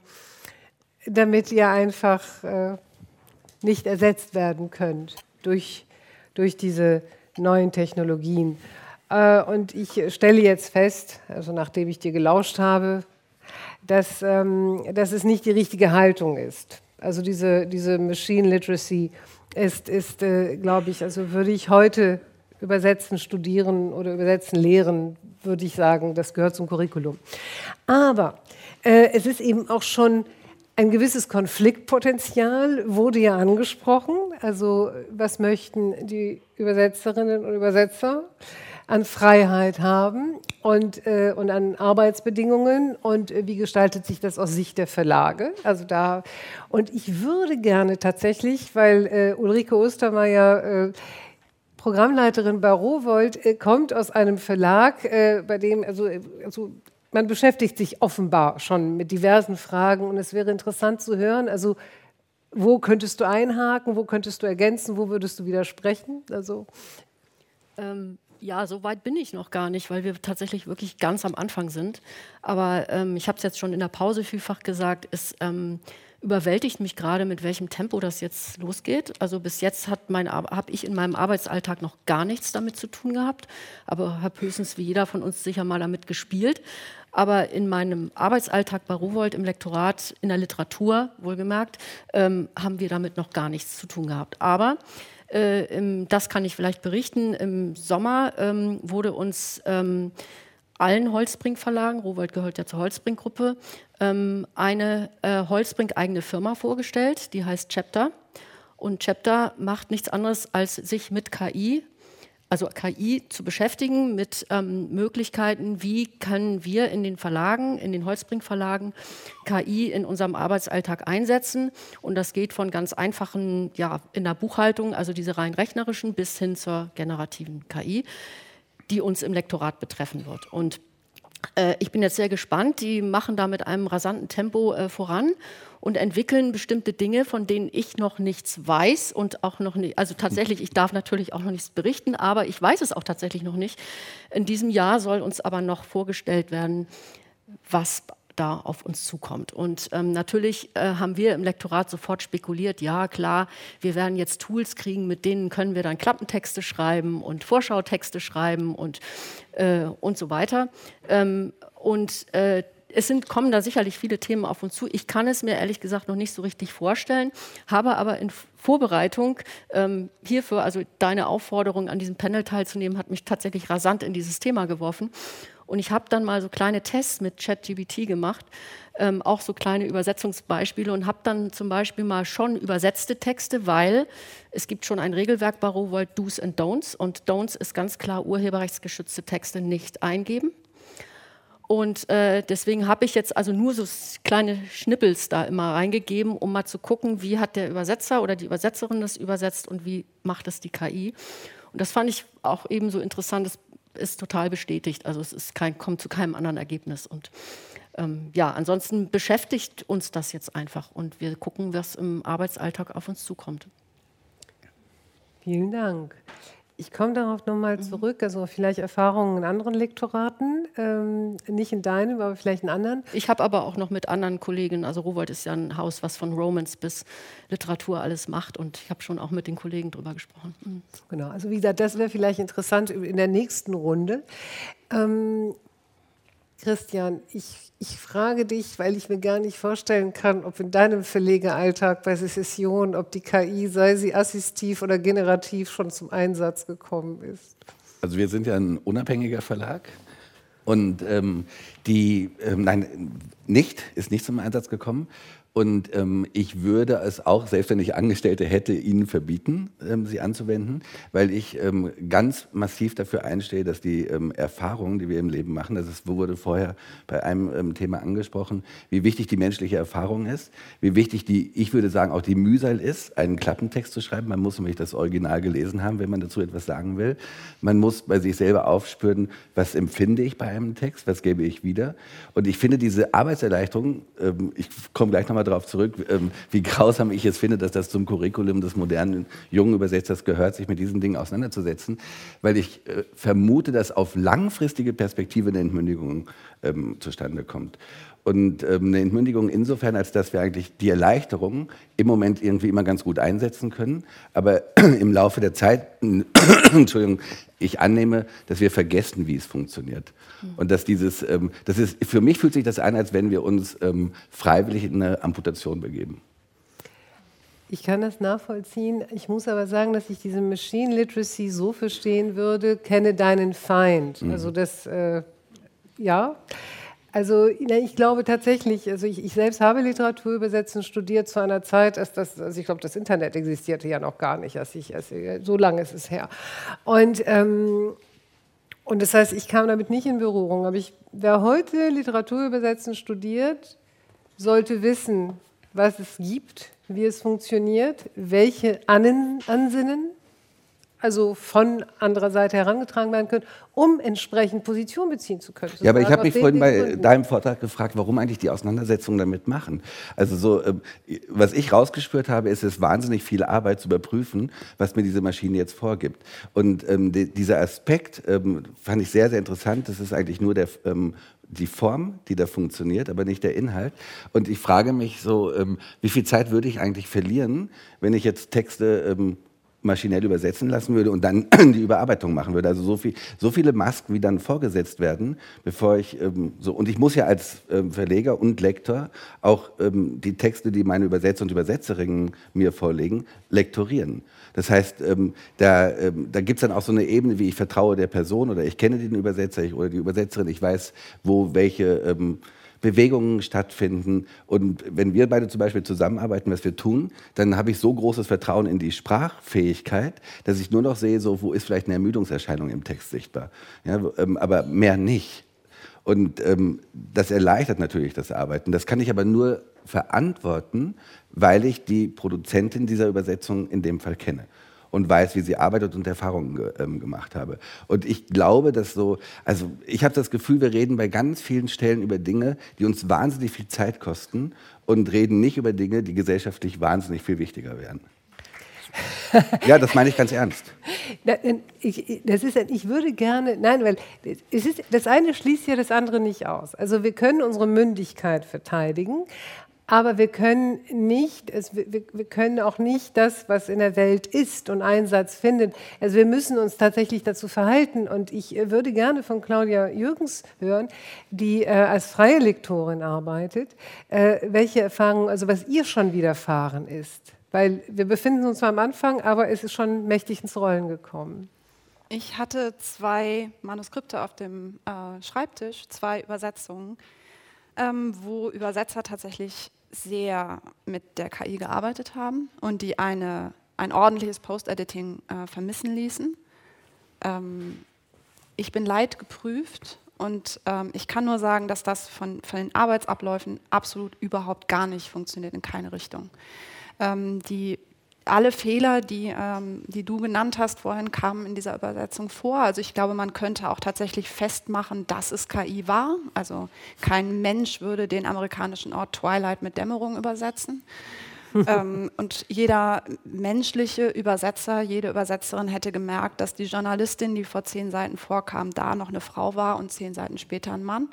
ihr einfach nicht ersetzt werden könnt durch diese neuen Technologien. Und ich stelle jetzt fest, also nachdem ich dir gelauscht habe, dass es nicht die richtige Haltung ist. Also diese Machine Literacy ist glaube ich, also würde ich heute übersetzen, studieren oder übersetzen lehren, würde ich sagen, das gehört zum Curriculum. Aber es ist eben auch schon ein gewisses Konfliktpotenzial, wurde ja angesprochen. Also was möchten die Übersetzerinnen und Übersetzer an Freiheit haben und an Arbeitsbedingungen und wie gestaltet sich das aus Sicht der Verlage? Und ich würde gerne tatsächlich, weil Ulrike Ostermeier, Programmleiterin bei Rowohlt, kommt aus einem Verlag, bei dem man beschäftigt sich offenbar schon mit diversen Fragen und es wäre interessant zu hören, also Wo könntest du einhaken, wo könntest du ergänzen, wo würdest du widersprechen? Also ja, so weit bin ich noch gar nicht, weil wir tatsächlich wirklich ganz am Anfang sind. Aber ich habe es jetzt schon in der Pause vielfach gesagt, es überwältigt mich gerade, mit welchem Tempo das jetzt losgeht. Also bis jetzt habe ich in meinem Arbeitsalltag noch gar nichts damit zu tun gehabt, aber habe höchstens wie jeder von uns sicher mal damit gespielt. Aber in meinem Arbeitsalltag bei Rowohlt im Lektorat, in der Literatur wohlgemerkt, haben wir damit noch gar nichts zu tun gehabt. Aber das kann ich vielleicht berichten. Im Sommer wurde uns allen Holzbrink-Verlagen, Rowohlt gehört ja zur Holzbrink-Gruppe, eine Holzbrink-eigene Firma vorgestellt, die heißt Chapter. Und Chapter macht nichts anderes, als sich mit KI, also KI zu beschäftigen, mit Möglichkeiten, wie können wir in den Verlagen, in den Holzbrink-Verlagen KI in unserem Arbeitsalltag einsetzen. Und das geht von ganz einfachen, ja, in der Buchhaltung, also diese rein rechnerischen, bis hin zur generativen KI, die uns im Lektorat betreffen wird. Und ich bin jetzt sehr gespannt. Die machen da mit einem rasanten Tempo voran und entwickeln bestimmte Dinge, von denen ich noch nichts weiß und auch noch nicht, also tatsächlich, ich darf natürlich auch noch nichts berichten, aber ich weiß es auch tatsächlich noch nicht. In diesem Jahr soll uns aber noch vorgestellt werden, was da auf uns zukommt. Und natürlich haben wir im Lektorat sofort spekuliert, ja klar, wir werden jetzt Tools kriegen, mit denen können wir dann Klappentexte schreiben und Vorschautexte schreiben und so weiter. Kommen da sicherlich viele Themen auf uns zu. Ich kann es mir ehrlich gesagt noch nicht so richtig vorstellen, habe aber in Vorbereitung hierfür, also deine Aufforderung, an diesem Panel teilzunehmen, hat mich tatsächlich rasant in dieses Thema geworfen. Und ich habe dann mal so kleine Tests mit ChatGPT gemacht, auch so kleine Übersetzungsbeispiele und habe dann zum Beispiel mal schon übersetzte Texte, weil es gibt schon ein Regelwerk bei Rowohlt, Do's and Don'ts. Und Don'ts ist ganz klar, urheberrechtsgeschützte Texte nicht eingeben. Und deswegen habe ich jetzt also nur so kleine Schnippels da immer reingegeben, um mal zu gucken, wie hat der Übersetzer oder die Übersetzerin das übersetzt und wie macht es die KI. Und das fand ich auch eben so interessant, es ist total bestätigt, also kommt zu keinem anderen Ergebnis. Und ja, ansonsten beschäftigt uns das jetzt einfach und wir gucken, was im Arbeitsalltag auf uns zukommt. Vielen Dank. Ich komme darauf nochmal zurück, also vielleicht Erfahrungen in anderen Lektoraten, nicht in deinem, aber vielleicht in anderen. Ich habe aber auch noch mit anderen Kollegen, also Rowohlt ist ja ein Haus, was von Romance bis Literatur alles macht und ich habe schon auch mit den Kollegen drüber gesprochen. Genau, also wie gesagt, das wäre vielleicht interessant in der nächsten Runde. Christian, ich frage dich, weil ich mir gar nicht vorstellen kann, ob in deinem Verlegeralltag bei Sezession, ob die KI, sei sie assistiv oder generativ, schon zum Einsatz gekommen ist. Also wir sind ja ein unabhängiger Verlag und ist nicht zum Einsatz gekommen. Und ich würde es auch, selbst wenn ich Angestellte hätte, ihnen verbieten, sie anzuwenden, weil ich ganz massiv dafür einstehe, dass die Erfahrungen, die wir im Leben machen, wurde vorher bei einem Thema angesprochen, wie wichtig die menschliche Erfahrung ist, wie wichtig ich würde sagen, auch die Mühsal ist, einen Klappentext zu schreiben. Man muss nämlich das Original gelesen haben, wenn man dazu etwas sagen will. Man muss bei sich selber aufspüren, was empfinde ich bei einem Text, was gebe ich wieder. Und ich finde diese Arbeitserleichterung, ich komme gleich nochmal darauf zurück, wie grausam ich es finde, dass das zum Curriculum des modernen jungen Übersetzers gehört, sich mit diesen Dingen auseinanderzusetzen, weil ich vermute, dass auf langfristige Perspektive eine Entmündigung zustande kommt. Und eine Entmündigung insofern, als dass wir eigentlich die Erleichterung im Moment irgendwie immer ganz gut einsetzen können, aber im Laufe der Zeit, Entschuldigung, ich annehme, dass wir vergessen, wie es funktioniert. Und dass für mich fühlt sich das an, als wenn wir uns freiwillig in eine Amputation begeben. Ich kann das nachvollziehen. Ich muss aber sagen, dass ich diese Machine Literacy so verstehen würde, kenne deinen Feind. Also das, ja. Also ich glaube tatsächlich, also ich selbst habe Literaturübersetzen studiert zu einer Zeit, also ich glaube, das Internet existierte ja noch gar nicht, so lange ist es her. Und das heißt, ich kam damit nicht in Berührung. Aber wer heute Literaturübersetzen studiert, sollte wissen, was es gibt, wie es funktioniert, welche Ansinnen also von anderer Seite herangetragen werden können, um entsprechend Position beziehen zu können. Ja, aber ich habe mich vorhin bei deinem Vortrag gefragt, warum eigentlich die Auseinandersetzungen damit machen. Also so, was ich rausgespürt habe, ist es wahnsinnig viel Arbeit zu überprüfen, was mir diese Maschine jetzt vorgibt. Und dieser Aspekt fand ich sehr, sehr interessant. Das ist eigentlich nur die Form, die da funktioniert, aber nicht der Inhalt. Und ich frage mich so, wie viel Zeit würde ich eigentlich verlieren, wenn ich jetzt Texte maschinell übersetzen lassen würde und dann die Überarbeitung machen würde. Also so viele Masken, wie dann vorgesetzt werden, bevor ich und ich muss ja als Verleger und Lektor auch die Texte, die meine Übersetzer und Übersetzerinnen mir vorlegen, lektorieren. Das heißt, da gibt es dann auch so eine Ebene, wie ich vertraue der Person oder ich kenne den Übersetzer oder die Übersetzerin, ich weiß, wo welche Bewegungen stattfinden. Und wenn wir beide zum Beispiel zusammenarbeiten, was wir tun, dann habe ich so großes Vertrauen in die Sprachfähigkeit, dass ich nur noch sehe, so, wo ist vielleicht eine Ermüdungserscheinung im Text sichtbar. Ja, aber mehr nicht. Und das erleichtert natürlich das Arbeiten. Das kann ich aber nur verantworten, weil ich die Produzentin dieser Übersetzung in dem Fall kenne und weiß, wie sie arbeitet und Erfahrungen gemacht habe. Und ich glaube, dass also ich habe das Gefühl, wir reden bei ganz vielen Stellen über Dinge, die uns wahnsinnig viel Zeit kosten und reden nicht über Dinge, die gesellschaftlich wahnsinnig viel wichtiger wären. Ja, das meine ich ganz ernst. Ich würde gerne, nein, weil das eine schließt ja das andere nicht aus. Also wir können unsere Mündigkeit verteidigen, aber wir können auch nicht das, was in der Welt ist und Einsatz findet. Also wir müssen uns tatsächlich dazu verhalten. Und ich würde gerne von Claudia Jürgens hören, die als freie Lektorin arbeitet, welche Erfahrungen, also was ihr schon widerfahren ist. Weil wir befinden uns zwar am Anfang, aber es ist schon mächtig ins Rollen gekommen. Ich hatte 2 Manuskripte auf dem Schreibtisch, 2 Übersetzungen, wo Übersetzer tatsächlich sehr mit der KI gearbeitet haben und die ein ordentliches Post-Editing vermissen ließen. Ich bin leidgeprüft und ich kann nur sagen, dass das von den Arbeitsabläufen absolut überhaupt gar nicht funktioniert, in keine Richtung. Alle Fehler, die du genannt hast vorhin, kamen in dieser Übersetzung vor. Also ich glaube, man könnte auch tatsächlich festmachen, dass es KI war. Also kein Mensch würde den amerikanischen Ort Twilight mit Dämmerung übersetzen. Und jeder menschliche Übersetzer, jede Übersetzerin hätte gemerkt, dass die Journalistin, die vor 10 Seiten vorkam, da noch eine Frau war und 10 Seiten später ein Mann.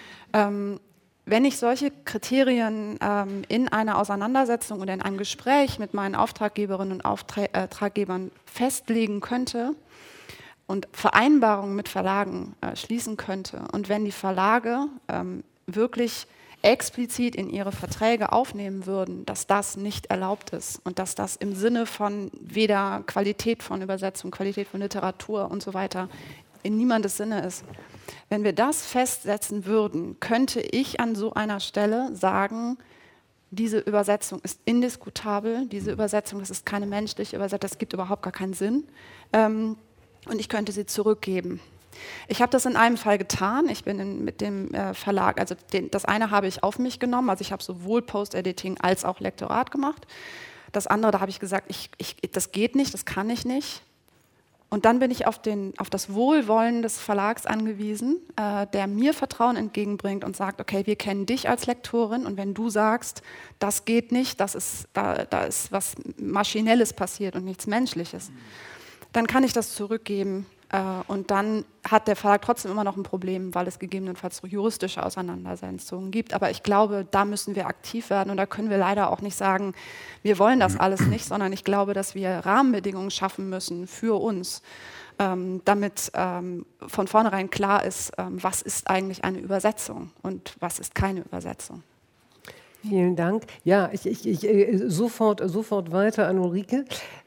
Wenn ich solche Kriterien in einer Auseinandersetzung oder in einem Gespräch mit meinen Auftraggeberinnen und Auftraggebern festlegen könnte und Vereinbarungen mit Verlagen schließen könnte und wenn die Verlage wirklich explizit in ihre Verträge aufnehmen würden, dass das nicht erlaubt ist und dass das im Sinne von weder Qualität von Übersetzung, Qualität von Literatur und so weiter in niemandes Sinne ist. Wenn wir das festsetzen würden, könnte ich an so einer Stelle sagen, diese Übersetzung ist indiskutabel, diese Übersetzung, das ist keine menschliche Übersetzung, das gibt überhaupt gar keinen Sinn und ich könnte sie zurückgeben. Ich habe das in einem Fall getan, ich bin mit dem Verlag, also das eine habe ich auf mich genommen, also ich habe sowohl Post-Editing als auch Lektorat gemacht. Das andere, da habe ich gesagt, das geht nicht, das kann ich nicht. Und dann bin ich auf das Wohlwollen des Verlags angewiesen, der mir Vertrauen entgegenbringt und sagt, okay, wir kennen dich als Lektorin und wenn du sagst, das geht nicht, da ist was Maschinelles passiert und nichts Menschliches, dann kann ich das zurückgeben. Und dann hat der Verlag trotzdem immer noch ein Problem, weil es gegebenenfalls juristische Auseinandersetzungen gibt. Aber ich glaube, da müssen wir aktiv werden und da können wir leider auch nicht sagen, wir wollen das alles nicht, sondern ich glaube, dass wir Rahmenbedingungen schaffen müssen für uns, damit von vornherein klar ist, was ist eigentlich eine Übersetzung und was ist keine Übersetzung. Vielen Dank. Ja, ich sofort weiter an Ulrike.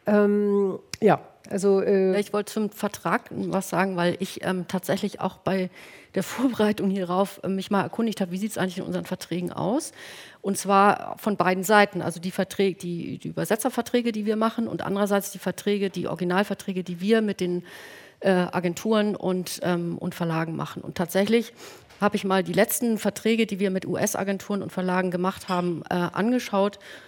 Ja. Also, ich wollte zum Vertrag was sagen, weil ich tatsächlich auch bei der Vorbereitung hierauf mich mal erkundigt habe, wie sieht es eigentlich in unseren Verträgen aus? Und zwar von beiden Seiten, also die Übersetzerverträge, die wir machen und andererseits die Originalverträge, die wir mit den Agenturen und Verlagen machen. Und tatsächlich habe ich mal die letzten Verträge, die wir mit US-Agenturen und Verlagen gemacht haben, angeschaut.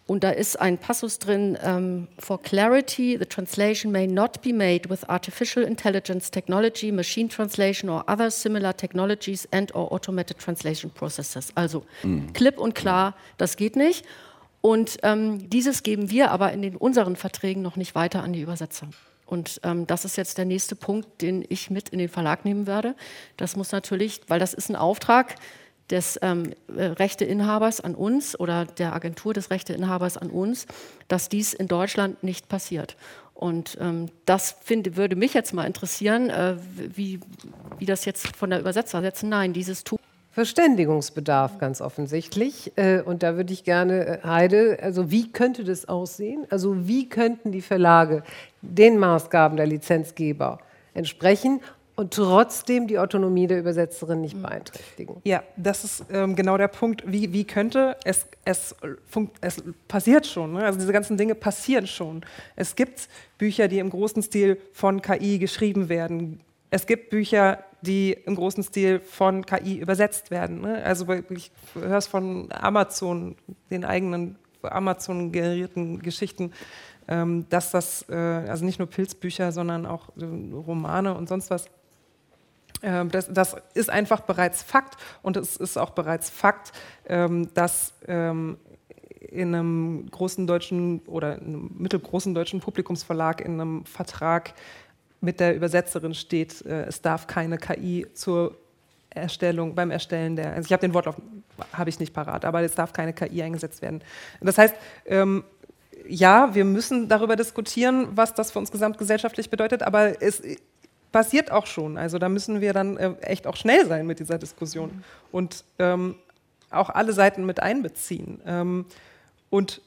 Und da ist ein Passus drin, for clarity, the translation may not be made with artificial intelligence technology, machine translation or other similar technologies and or automated translation processes. Also klipp und klar, das geht nicht. Und dieses geben wir aber in unseren Verträgen noch nicht weiter an die Übersetzer. Und das ist jetzt der nächste Punkt, den ich mit in den Verlag nehmen werde. Das muss natürlich, weil das ist ein Auftrag des Rechteinhabers an uns oder der Agentur des Rechteinhabers an uns, dass dies in Deutschland nicht passiert. Und das würde mich jetzt mal interessieren, wie das jetzt von der Übersetzer setzen. Nein, dieses tun. Verständigungsbedarf ganz offensichtlich. Und da würde ich gerne, Heide, also wie könnte das aussehen? Also wie könnten die Verlage den Maßgaben der Lizenzgeber entsprechen und trotzdem die Autonomie der Übersetzerin nicht beeinträchtigen? Ja, das ist genau der Punkt. Wie könnte es passiert schon. Ne? Also diese ganzen Dinge passieren schon. Es gibt Bücher, die im großen Stil von KI geschrieben werden. Es gibt Bücher, die im großen Stil von KI übersetzt werden. Ne? Also ich höre es von Amazon, den eigenen Amazon-generierten Geschichten, dass das, also nicht nur Pilzbücher, sondern auch Romane und sonst was, das ist einfach bereits Fakt. Und es ist auch bereits Fakt, dass in einem großen deutschen oder einem mittelgroßen deutschen Publikumsverlag in einem Vertrag mit der Übersetzerin steht, es darf keine KI beim Erstellen der, also ich habe den Wortlaut, habe ich nicht parat, aber es darf keine KI eingesetzt werden. Das heißt, ja, wir müssen darüber diskutieren, was das für uns gesamtgesellschaftlich bedeutet, aber es passiert auch schon. Also da müssen wir dann echt auch schnell sein mit dieser Diskussion und auch alle Seiten mit einbeziehen. Und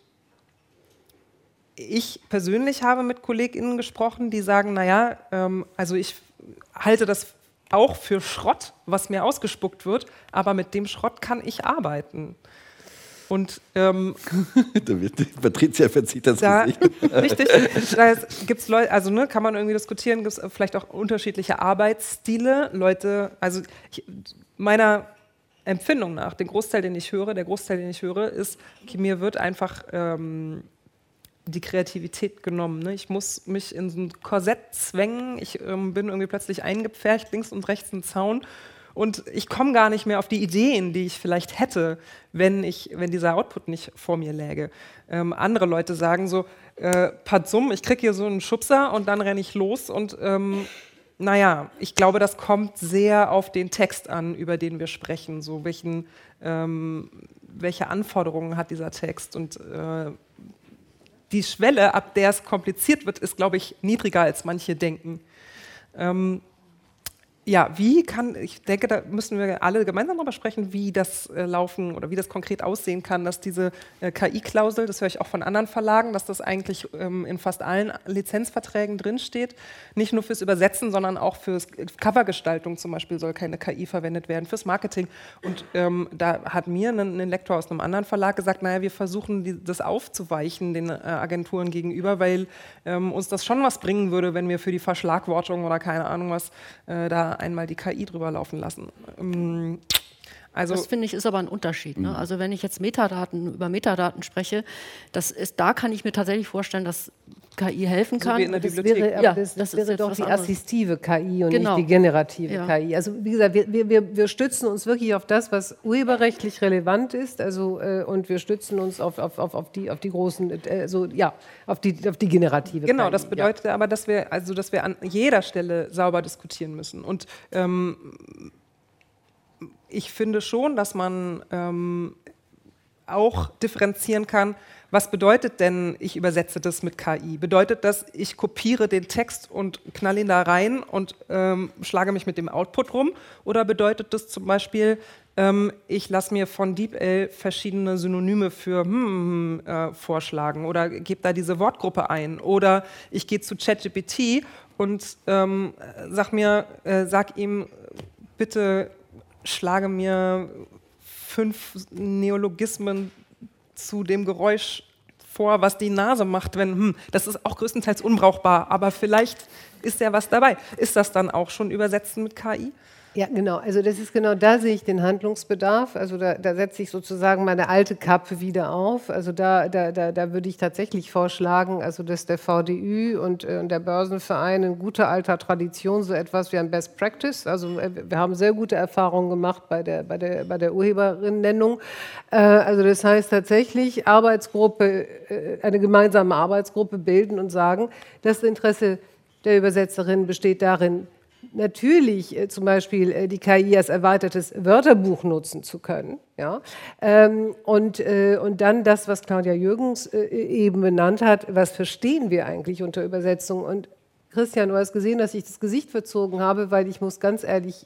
ich persönlich habe mit KollegInnen gesprochen, die sagen, naja, also ich halte das auch für Schrott, was mir ausgespuckt wird, aber mit dem Schrott kann ich arbeiten. Und Patricia verzieht das Gesicht. Richtig, da gibt es Leute, also ne, kann man irgendwie diskutieren, gibt es vielleicht auch unterschiedliche Arbeitsstile. Leute, also meiner Empfindung nach, der Großteil, den ich höre, ist, okay, mir wird einfach die Kreativität genommen. Ne? Ich muss mich in so ein Korsett zwängen. Ich bin irgendwie plötzlich eingepfercht, links und rechts ein Zaun. Und ich komme gar nicht mehr auf die Ideen, die ich vielleicht hätte, wenn dieser Output nicht vor mir läge. Andere Leute sagen so, Pazum, ich kriege hier so einen Schubser und dann renne ich los. Und naja, ich glaube, das kommt sehr auf den Text an, über den wir sprechen. So welche Anforderungen hat dieser Text? Und die Schwelle, ab der es kompliziert wird, ist, glaube ich, niedriger, als manche denken. Ja, ich denke, da müssen wir alle gemeinsam darüber sprechen, wie das laufen oder wie das konkret aussehen kann, dass diese KI-Klausel, das höre ich auch von anderen Verlagen, dass das eigentlich in fast allen Lizenzverträgen drinsteht. Nicht nur fürs Übersetzen, sondern auch fürs Covergestaltung zum Beispiel soll keine KI verwendet werden, fürs Marketing. Und da hat mir ein Lektor aus einem anderen Verlag gesagt, naja, wir versuchen das aufzuweichen den Agenturen gegenüber, weil uns das schon was bringen würde, wenn wir für die Verschlagwortung oder keine Ahnung was da einmal die KI drüber laufen lassen. Also das finde ich ist aber ein Unterschied. Ne? Also wenn ich jetzt über Metadaten spreche, da kann ich mir tatsächlich vorstellen, dass KI helfen kann. So wie in der Bibliothek. Das wäre doch die assistive KI und nicht die generative KI. Also wie gesagt, wir stützen uns wirklich auf das, was urheberrechtlich relevant ist, also und wir stützen uns auf die großen, auf die generative KI. Genau, das bedeutet aber, dass wir an jeder Stelle sauber diskutieren müssen. Und ich finde schon, dass man auch differenzieren kann, was bedeutet denn, ich übersetze das mit KI? Bedeutet das, ich kopiere den Text und knall ihn da rein und schlage mich mit dem Output rum? Oder bedeutet das zum Beispiel, ich lasse mir von DeepL verschiedene Synonyme für vorschlagen oder gebe da diese Wortgruppe ein? Oder ich gehe zu ChatGPT und sag ihm, bitte schlage mir 5 Neologismen zu dem Geräusch vor, was die Nase macht, wenn, das ist auch größtenteils unbrauchbar, aber vielleicht ist ja was dabei. Ist das dann auch schon Übersetzen mit KI? Ja, genau. Also das ist genau, da sehe ich den Handlungsbedarf. Also da setze ich sozusagen meine alte Kappe wieder auf. Also da würde ich tatsächlich vorschlagen, also dass der VDÜ und der Börsenverein in guter alter Tradition so etwas wie ein Best Practice, also wir haben sehr gute Erfahrungen gemacht bei der Urheberinnennennung. Also das heißt tatsächlich eine gemeinsame Arbeitsgruppe bilden und sagen, das Interesse der Übersetzerin besteht darin, natürlich zum Beispiel die KI als erweitertes Wörterbuch nutzen zu können. Ja? Und dann das, was Claudia Jürgens eben benannt hat, was verstehen wir eigentlich unter Übersetzung? Und Christian, du hast gesehen, dass ich das Gesicht verzogen habe, weil ich muss ganz ehrlich,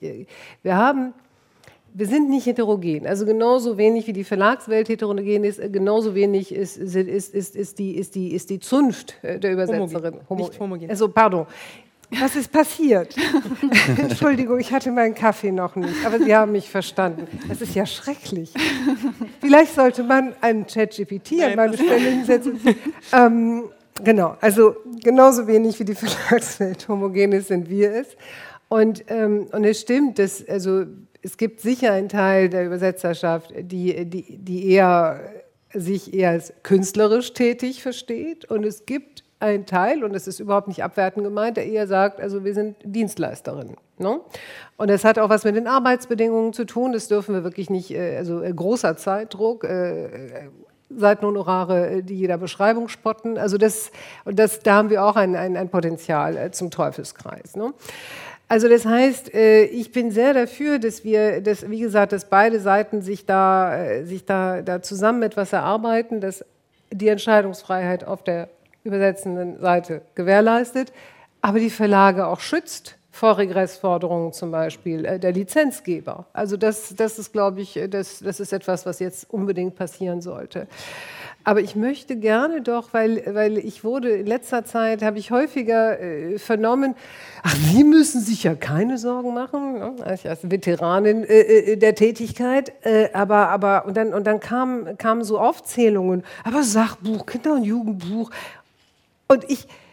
wir sind nicht heterogen. Also genauso wenig wie die Verlagswelt heterogen ist, genauso wenig ist die Zunft der Übersetzerin. Nicht homogen. Also pardon. Was ist passiert? Entschuldigung, ich hatte meinen Kaffee noch nicht, aber Sie haben mich verstanden. Das ist ja schrecklich. Vielleicht sollte man einen ChatGPT an meine Stelle hinsetzen. Genau, also genauso wenig wie die Verlagswelt homogen ist, sind wir es. Und es stimmt, dass, also, es gibt sicher einen Teil der Übersetzerschaft, die sich eher als künstlerisch tätig versteht. Und es gibt ein Teil, und das ist überhaupt nicht abwertend gemeint, der eher sagt, also wir sind Dienstleisterinnen. Ne? Und das hat auch was mit den Arbeitsbedingungen zu tun, das dürfen wir wirklich nicht, also großer Zeitdruck, Seitenhonorare, die jeder Beschreibung spotten, also da haben wir auch ein Potenzial zum Teufelskreis. Ne? Also das heißt, ich bin sehr dafür, wie gesagt, dass beide Seiten sich da zusammen etwas erarbeiten, dass die Entscheidungsfreiheit auf der übersetzenden Seite gewährleistet, aber die Verlage auch schützt vor Regressforderungen zum Beispiel der Lizenzgeber. Also das ist, glaube ich, das ist etwas, was jetzt unbedingt passieren sollte. Aber ich möchte gerne doch, weil ich wurde in letzter Zeit, habe ich häufiger vernommen, ach, Sie müssen sich ja keine Sorgen machen, ne? Als Veteranin der Tätigkeit, und dann kamen so Aufzählungen, aber Sachbuch, Kinder- und Jugendbuch, und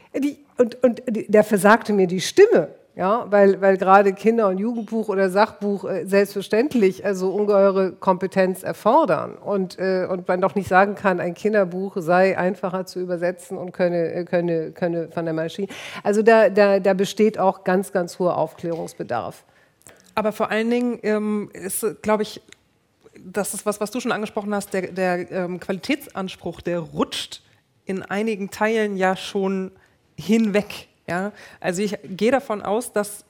der versagte mir die Stimme. Ja, weil gerade Kinder- und Jugendbuch oder Sachbuch selbstverständlich also ungeheure Kompetenz erfordern und man doch nicht sagen kann, ein Kinderbuch sei einfacher zu übersetzen und könne von der Maschine. Also da besteht auch ganz, ganz hoher Aufklärungsbedarf. Aber vor allen Dingen ist, glaube ich, das ist was du schon angesprochen hast, der Qualitätsanspruch, der rutscht in einigen Teilen ja schon hinweg. Ja, also ich gehe davon aus, dass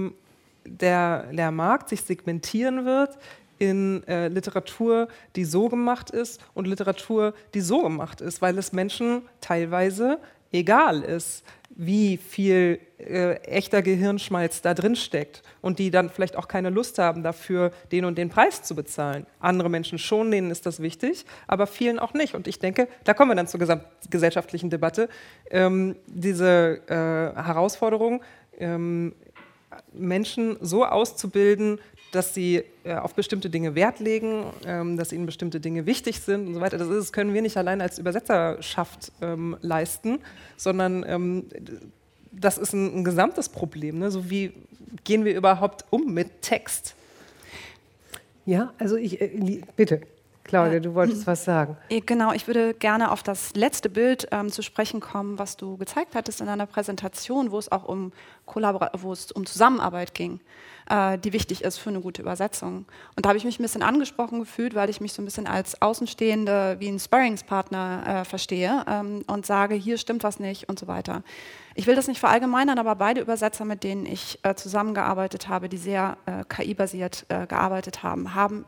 der Markt sich segmentieren wird in Literatur, die so gemacht ist und Literatur, die so gemacht ist, weil es Menschen teilweise egal ist, wie viel echter Gehirnschmalz da drin steckt und die dann vielleicht auch keine Lust haben dafür, den und den Preis zu bezahlen. Andere Menschen schon, denen ist das wichtig, aber vielen auch nicht. Und ich denke, da kommen wir dann zur gesamtgesellschaftlichen Debatte, diese Herausforderung, Menschen so auszubilden, dass sie auf bestimmte Dinge Wert legen, dass ihnen bestimmte Dinge wichtig sind und so weiter. Das können wir nicht allein als Übersetzerschaft leisten, sondern das ist ein gesamtes Problem. Ne? So wie gehen wir überhaupt um mit Text? Ja, also bitte. Claudia, du wolltest was sagen. Genau, ich würde gerne auf das letzte Bild zu sprechen kommen, was du gezeigt hattest in deiner Präsentation, wo es auch um Zusammenarbeit ging, die wichtig ist für eine gute Übersetzung. Und da habe ich mich ein bisschen angesprochen gefühlt, weil ich mich so ein bisschen als Außenstehende wie ein Sparringspartner verstehe und sage, hier stimmt was nicht und so weiter. Ich will das nicht verallgemeinern, aber beide Übersetzer, mit denen ich zusammengearbeitet habe, die sehr KI-basiert gearbeitet haben, haben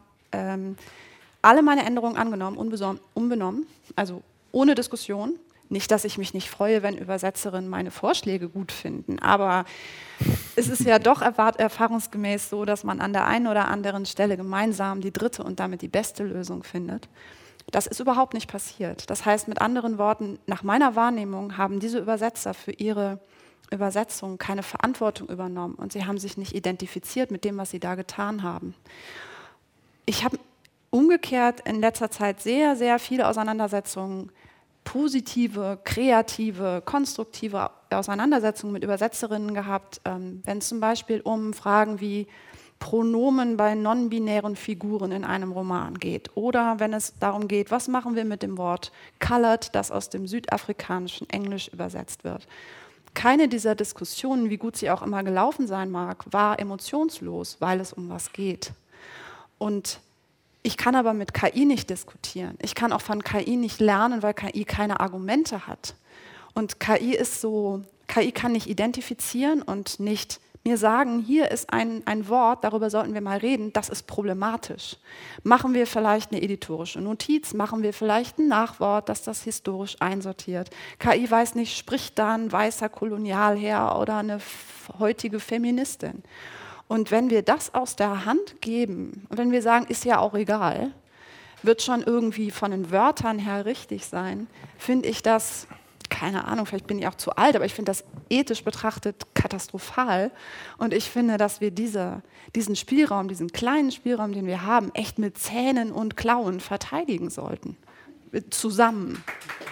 alle meine Änderungen angenommen, unbenommen, also ohne Diskussion. Nicht, dass ich mich nicht freue, wenn Übersetzerinnen meine Vorschläge gut finden, aber es ist ja doch erfahrungsgemäß so, dass man an der einen oder anderen Stelle gemeinsam die dritte und damit die beste Lösung findet. Das ist überhaupt nicht passiert. Das heißt, mit anderen Worten, nach meiner Wahrnehmung haben diese Übersetzer für ihre Übersetzung keine Verantwortung übernommen und sie haben sich nicht identifiziert mit dem, was sie da getan haben. Ich habe umgekehrt in letzter Zeit sehr, sehr viele Auseinandersetzungen, positive, kreative, konstruktive Auseinandersetzungen mit Übersetzerinnen gehabt, wenn es zum Beispiel um Fragen wie Pronomen bei non-binären Figuren in einem Roman geht oder wenn es darum geht, was machen wir mit dem Wort colored, das aus dem südafrikanischen Englisch übersetzt wird. Keine dieser Diskussionen, wie gut sie auch immer gelaufen sein mag, war emotionslos, weil es um was geht. Und ich kann aber mit KI nicht diskutieren. Ich kann auch von KI nicht lernen, weil KI keine Argumente hat. Und KI kann nicht identifizieren und nicht mir sagen, hier ist ein Wort, darüber sollten wir mal reden, das ist problematisch. Machen wir vielleicht eine editorische Notiz, machen wir vielleicht ein Nachwort, das das historisch einsortiert. KI weiß nicht, spricht da ein weißer Kolonialherr oder eine heutige Feministin. Und wenn wir das aus der Hand geben, und wenn wir sagen, ist ja auch egal, wird schon irgendwie von den Wörtern her richtig sein, finde ich das, keine Ahnung, vielleicht bin ich auch zu alt, aber ich finde das ethisch betrachtet katastrophal. Und ich finde, dass wir diesen Spielraum, diesen kleinen Spielraum, den wir haben, echt mit Zähnen und Klauen verteidigen sollten. Zusammen.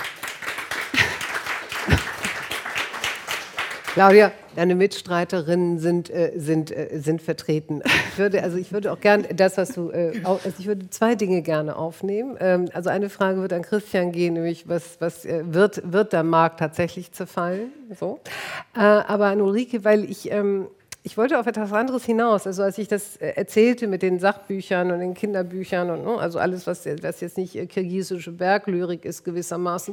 Claudia, deine Mitstreiterinnen sind vertreten. Ich würde auch gerne ich würde zwei Dinge gerne aufnehmen. Also eine Frage wird an Christian gehen, nämlich was wird der Markt tatsächlich zerfallen? So. Aber an Ulrike, weil ich wollte auf etwas anderes hinaus. Also als ich das erzählte mit den Sachbüchern und den Kinderbüchern und also alles, was jetzt nicht kirgisische Berglyrik ist gewissermaßen.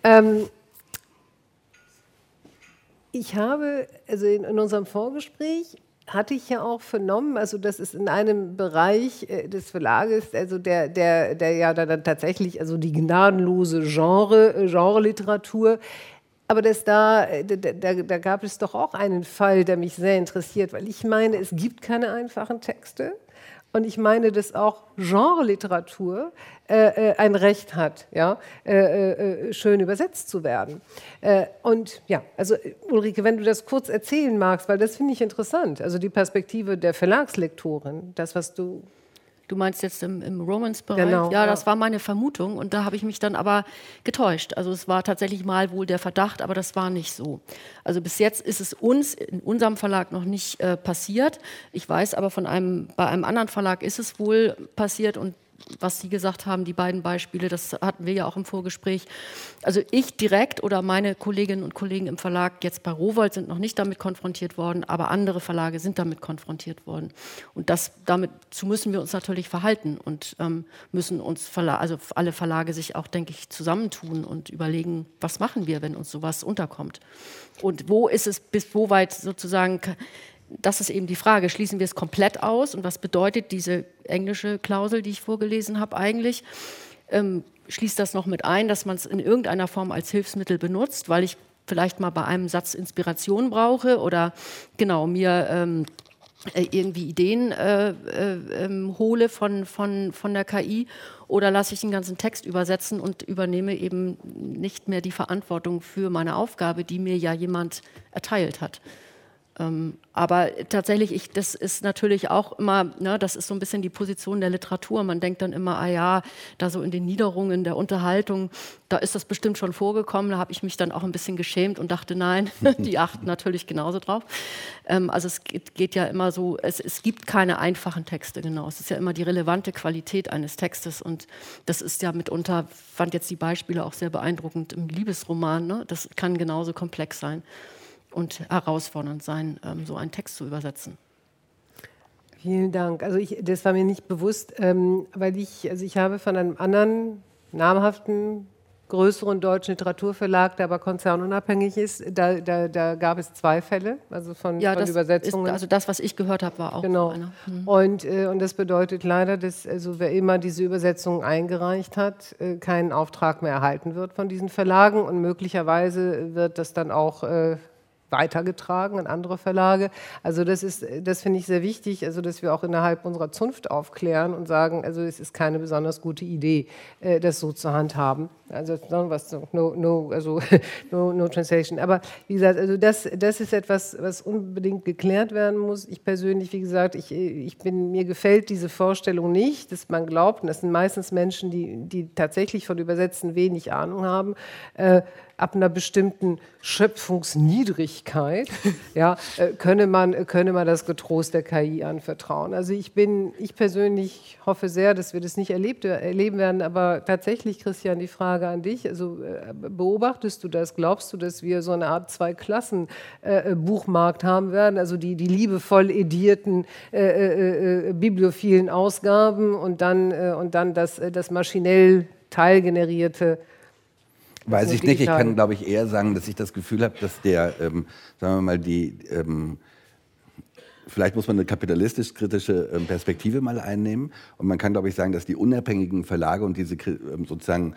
Ich habe, also in unserem Vorgespräch hatte ich ja auch vernommen, also das ist in einem Bereich des Verlages, also der ja dann tatsächlich, also die gnadenlose Genre-Literatur, aber da gab es doch auch einen Fall, der mich sehr interessiert, weil ich meine, es gibt keine einfachen Texte. Und ich meine, dass auch Genre-Literatur ein Recht hat, ja, schön übersetzt zu werden. Und ja, also Ulrike, wenn du das kurz erzählen magst, weil das finde ich interessant, also die Perspektive der Verlagslektorin, das, was du... Du meinst jetzt im Romance-Bereich? Genau, ja, das war meine Vermutung und da habe ich mich dann aber getäuscht. Also es war tatsächlich mal wohl der Verdacht, aber das war nicht so. Also bis jetzt ist es uns in unserem Verlag noch nicht passiert. Ich weiß aber bei einem anderen Verlag ist es wohl passiert und was Sie gesagt haben, die beiden Beispiele, das hatten wir ja auch im Vorgespräch. Also ich direkt oder meine Kolleginnen und Kollegen im Verlag jetzt bei Rowohlt sind noch nicht damit konfrontiert worden, aber andere Verlage sind damit konfrontiert worden. Und dazu müssen wir uns natürlich verhalten und müssen uns, also alle Verlage sich auch, denke ich, zusammentun und überlegen, was machen wir, wenn uns sowas unterkommt. Und wo ist es, bis wo weit sozusagen... Das ist eben die Frage, schließen wir es komplett aus und was bedeutet diese englische Klausel, die ich vorgelesen habe eigentlich? Schließt das noch mit ein, dass man es in irgendeiner Form als Hilfsmittel benutzt, weil ich vielleicht mal bei einem Satz Inspiration brauche oder genau mir irgendwie Ideen hole von der KI oder lasse ich den ganzen Text übersetzen und übernehme eben nicht mehr die Verantwortung für meine Aufgabe, die mir ja jemand erteilt hat. Aber tatsächlich, das ist natürlich auch immer, ne, das ist so ein bisschen die Position der Literatur. Man denkt dann immer, da so in den Niederungen der Unterhaltung, da ist das bestimmt schon vorgekommen. Da habe ich mich dann auch ein bisschen geschämt und dachte, nein, die achten natürlich genauso drauf. Also es geht ja immer so, es gibt keine einfachen Texte, genau. Es ist ja immer die relevante Qualität eines Textes und das ist ja mitunter, fand jetzt die Beispiele auch sehr beeindruckend im Liebesroman, ne? Das kann genauso komplex sein und herausfordernd sein, so einen Text zu übersetzen. Vielen Dank. Also das war mir nicht bewusst, weil ich habe von einem anderen namhaften, größeren deutschen Literaturverlag, der aber konzernunabhängig ist, da gab es 2 Fälle, also von Übersetzungen. Also das, was ich gehört habe, war auch genau. einer. Und das bedeutet leider, dass also wer immer diese Übersetzung eingereicht hat, keinen Auftrag mehr erhalten wird von diesen Verlagen und möglicherweise wird das dann auch weitergetragen an andere Verlage. Also das finde ich sehr wichtig, also dass wir auch innerhalb unserer Zunft aufklären und sagen, also es ist keine besonders gute Idee, das so zu handhaben. Also no translation. Aber wie gesagt, also das ist etwas, was unbedingt geklärt werden muss. Ich persönlich, wie gesagt, mir gefällt diese Vorstellung nicht, dass man glaubt, und das sind meistens Menschen, die tatsächlich von Übersetzen wenig Ahnung haben, ab einer bestimmten Schöpfungsniedrigkeit ja, könne man das getrost der KI anvertrauen. Also ich persönlich hoffe sehr, dass wir das nicht erleben werden, aber tatsächlich, Christian, die Frage an dich, also beobachtest du das, glaubst du, dass wir so eine Art Zwei-Klassen-Buchmarkt haben werden, also die liebevoll edierten bibliophilen Ausgaben und dann das maschinell teilgenerierte? Weiß ich nicht. Ich kann, glaube ich, eher sagen, dass ich das Gefühl habe, dass sagen wir mal, vielleicht muss man eine kapitalistisch-kritische Perspektive mal einnehmen. Und man kann, glaube ich, sagen, dass die unabhängigen Verlage und diese sozusagen,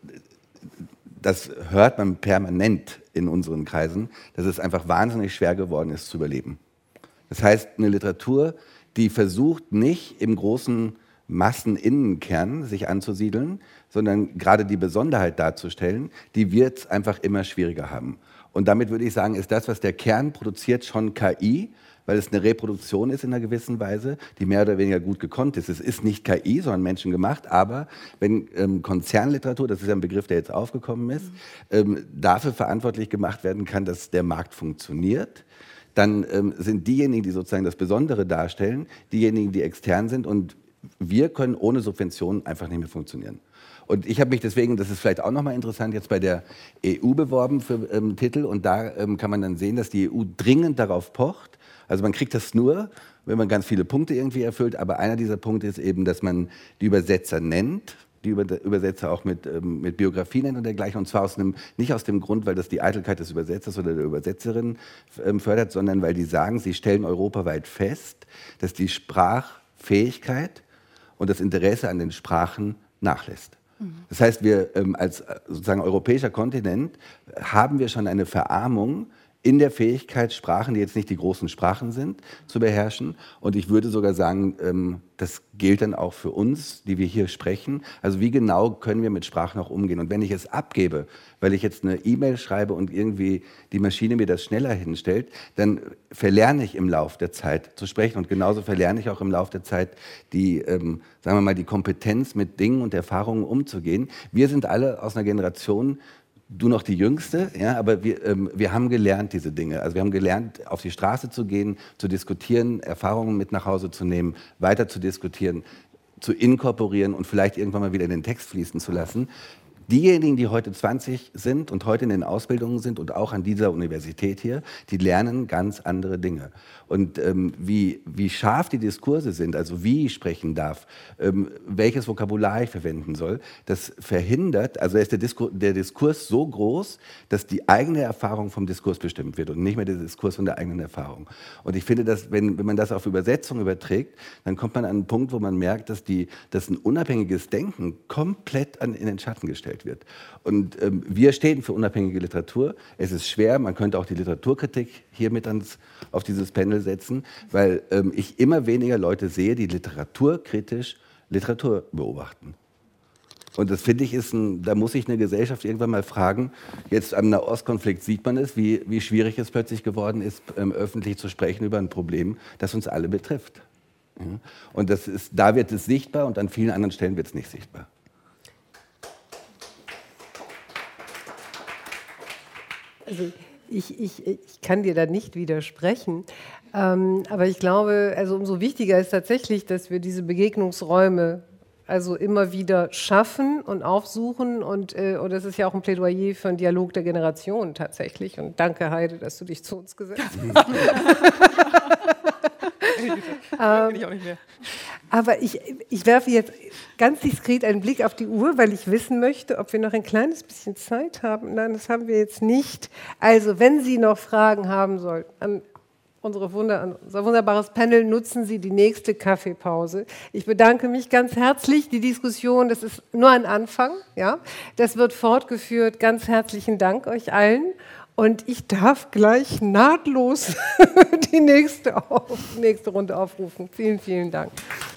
das hört man permanent in unseren Kreisen, dass es einfach wahnsinnig schwer geworden ist zu überleben. Das heißt, eine Literatur, die versucht nicht im großen Masseninnenkern sich anzusiedeln, sondern gerade die Besonderheit darzustellen, die wird es einfach immer schwieriger haben. Und damit würde ich sagen, ist das, was der Kern produziert, schon KI, weil es eine Reproduktion ist in einer gewissen Weise, die mehr oder weniger gut gekonnt ist. Es ist nicht KI, sondern menschengemacht, aber wenn Konzernliteratur, das ist ja ein Begriff, der jetzt aufgekommen ist, dafür verantwortlich gemacht werden kann, dass der Markt funktioniert, dann sind diejenigen, die sozusagen das Besondere darstellen, diejenigen, die extern sind, und wir können ohne Subventionen einfach nicht mehr funktionieren. Und ich habe mich deswegen, das ist vielleicht auch nochmal interessant, jetzt bei der EU beworben für Titel, und da kann man dann sehen, dass die EU dringend darauf pocht. Also man kriegt das nur, wenn man ganz viele Punkte irgendwie erfüllt, aber einer dieser Punkte ist eben, dass man die Übersetzer nennt, die Übersetzer auch mit Biografie nennt und dergleichen, und zwar nicht aus dem Grund, weil das die Eitelkeit des Übersetzers oder der Übersetzerin fördert, sondern weil die sagen, sie stellen europaweit fest, dass die Sprachfähigkeit und das Interesse an den Sprachen nachlässt. Das heißt, wir als sozusagen europäischer Kontinent haben wir schon eine Verarmung in der Fähigkeit, Sprachen, die jetzt nicht die großen Sprachen sind, zu beherrschen. Und ich würde sogar sagen, das gilt dann auch für uns, die wir hier sprechen. Also wie genau können wir mit Sprachen auch umgehen? Und wenn ich es abgebe, weil ich jetzt eine E-Mail schreibe und irgendwie die Maschine mir das schneller hinstellt, dann verlerne ich im Lauf der Zeit zu sprechen. Und genauso verlerne ich auch im Lauf der Zeit die, sagen wir mal, die Kompetenz, mit Dingen und Erfahrungen umzugehen. Wir sind alle aus einer Generation, du noch die Jüngste, ja, aber wir haben gelernt diese Dinge. Also wir haben gelernt, auf die Straße zu gehen, zu diskutieren, Erfahrungen mit nach Hause zu nehmen, weiter zu diskutieren, zu inkorporieren und vielleicht irgendwann mal wieder in den Text fließen zu lassen. Diejenigen, die heute 20 sind und heute in den Ausbildungen sind und auch an dieser Universität hier, die lernen ganz andere Dinge. Und wie scharf die Diskurse sind, also wie ich sprechen darf, welches Vokabular ich verwenden soll, das verhindert, also ist der Diskurs so groß, dass die eigene Erfahrung vom Diskurs bestimmt wird und nicht mehr der Diskurs von der eigenen Erfahrung. Und ich finde, dass wenn man das auf Übersetzung überträgt, dann kommt man an einen Punkt, wo man merkt, dass ein unabhängiges Denken komplett in den Schatten gestellt wird. Und wir stehen für unabhängige Literatur. Es ist schwer, man könnte auch die Literaturkritik hier mit auf dieses Panel setzen, weil ich immer weniger Leute sehe, die literaturkritisch Literatur beobachten. Und das finde ich da muss sich eine Gesellschaft irgendwann mal fragen, jetzt am Nahostkonflikt sieht man es, wie schwierig es plötzlich geworden ist, öffentlich zu sprechen über ein Problem, das uns alle betrifft. Ja? Und da wird es sichtbar und an vielen anderen Stellen wird es nicht sichtbar. Also ich kann dir da nicht widersprechen, aber ich glaube, also umso wichtiger ist tatsächlich, dass wir diese Begegnungsräume also immer wieder schaffen und aufsuchen und das ist ja auch ein Plädoyer für einen Dialog der Generation tatsächlich, und danke Heide, dass du dich zu uns gesetzt hast. Bin ich auch nicht mehr. Aber ich werfe jetzt ganz diskret einen Blick auf die Uhr, weil ich wissen möchte, ob wir noch ein kleines bisschen Zeit haben. Nein, das haben wir jetzt nicht. Also, wenn Sie noch Fragen haben sollten an unser wunderbares Panel, nutzen Sie die nächste Kaffeepause. Ich bedanke mich ganz herzlich. Die Diskussion, das ist nur ein Anfang. Ja? Das wird fortgeführt. Ganz herzlichen Dank euch allen. Und ich darf gleich nahtlos die nächste Runde aufrufen. Vielen, vielen Dank.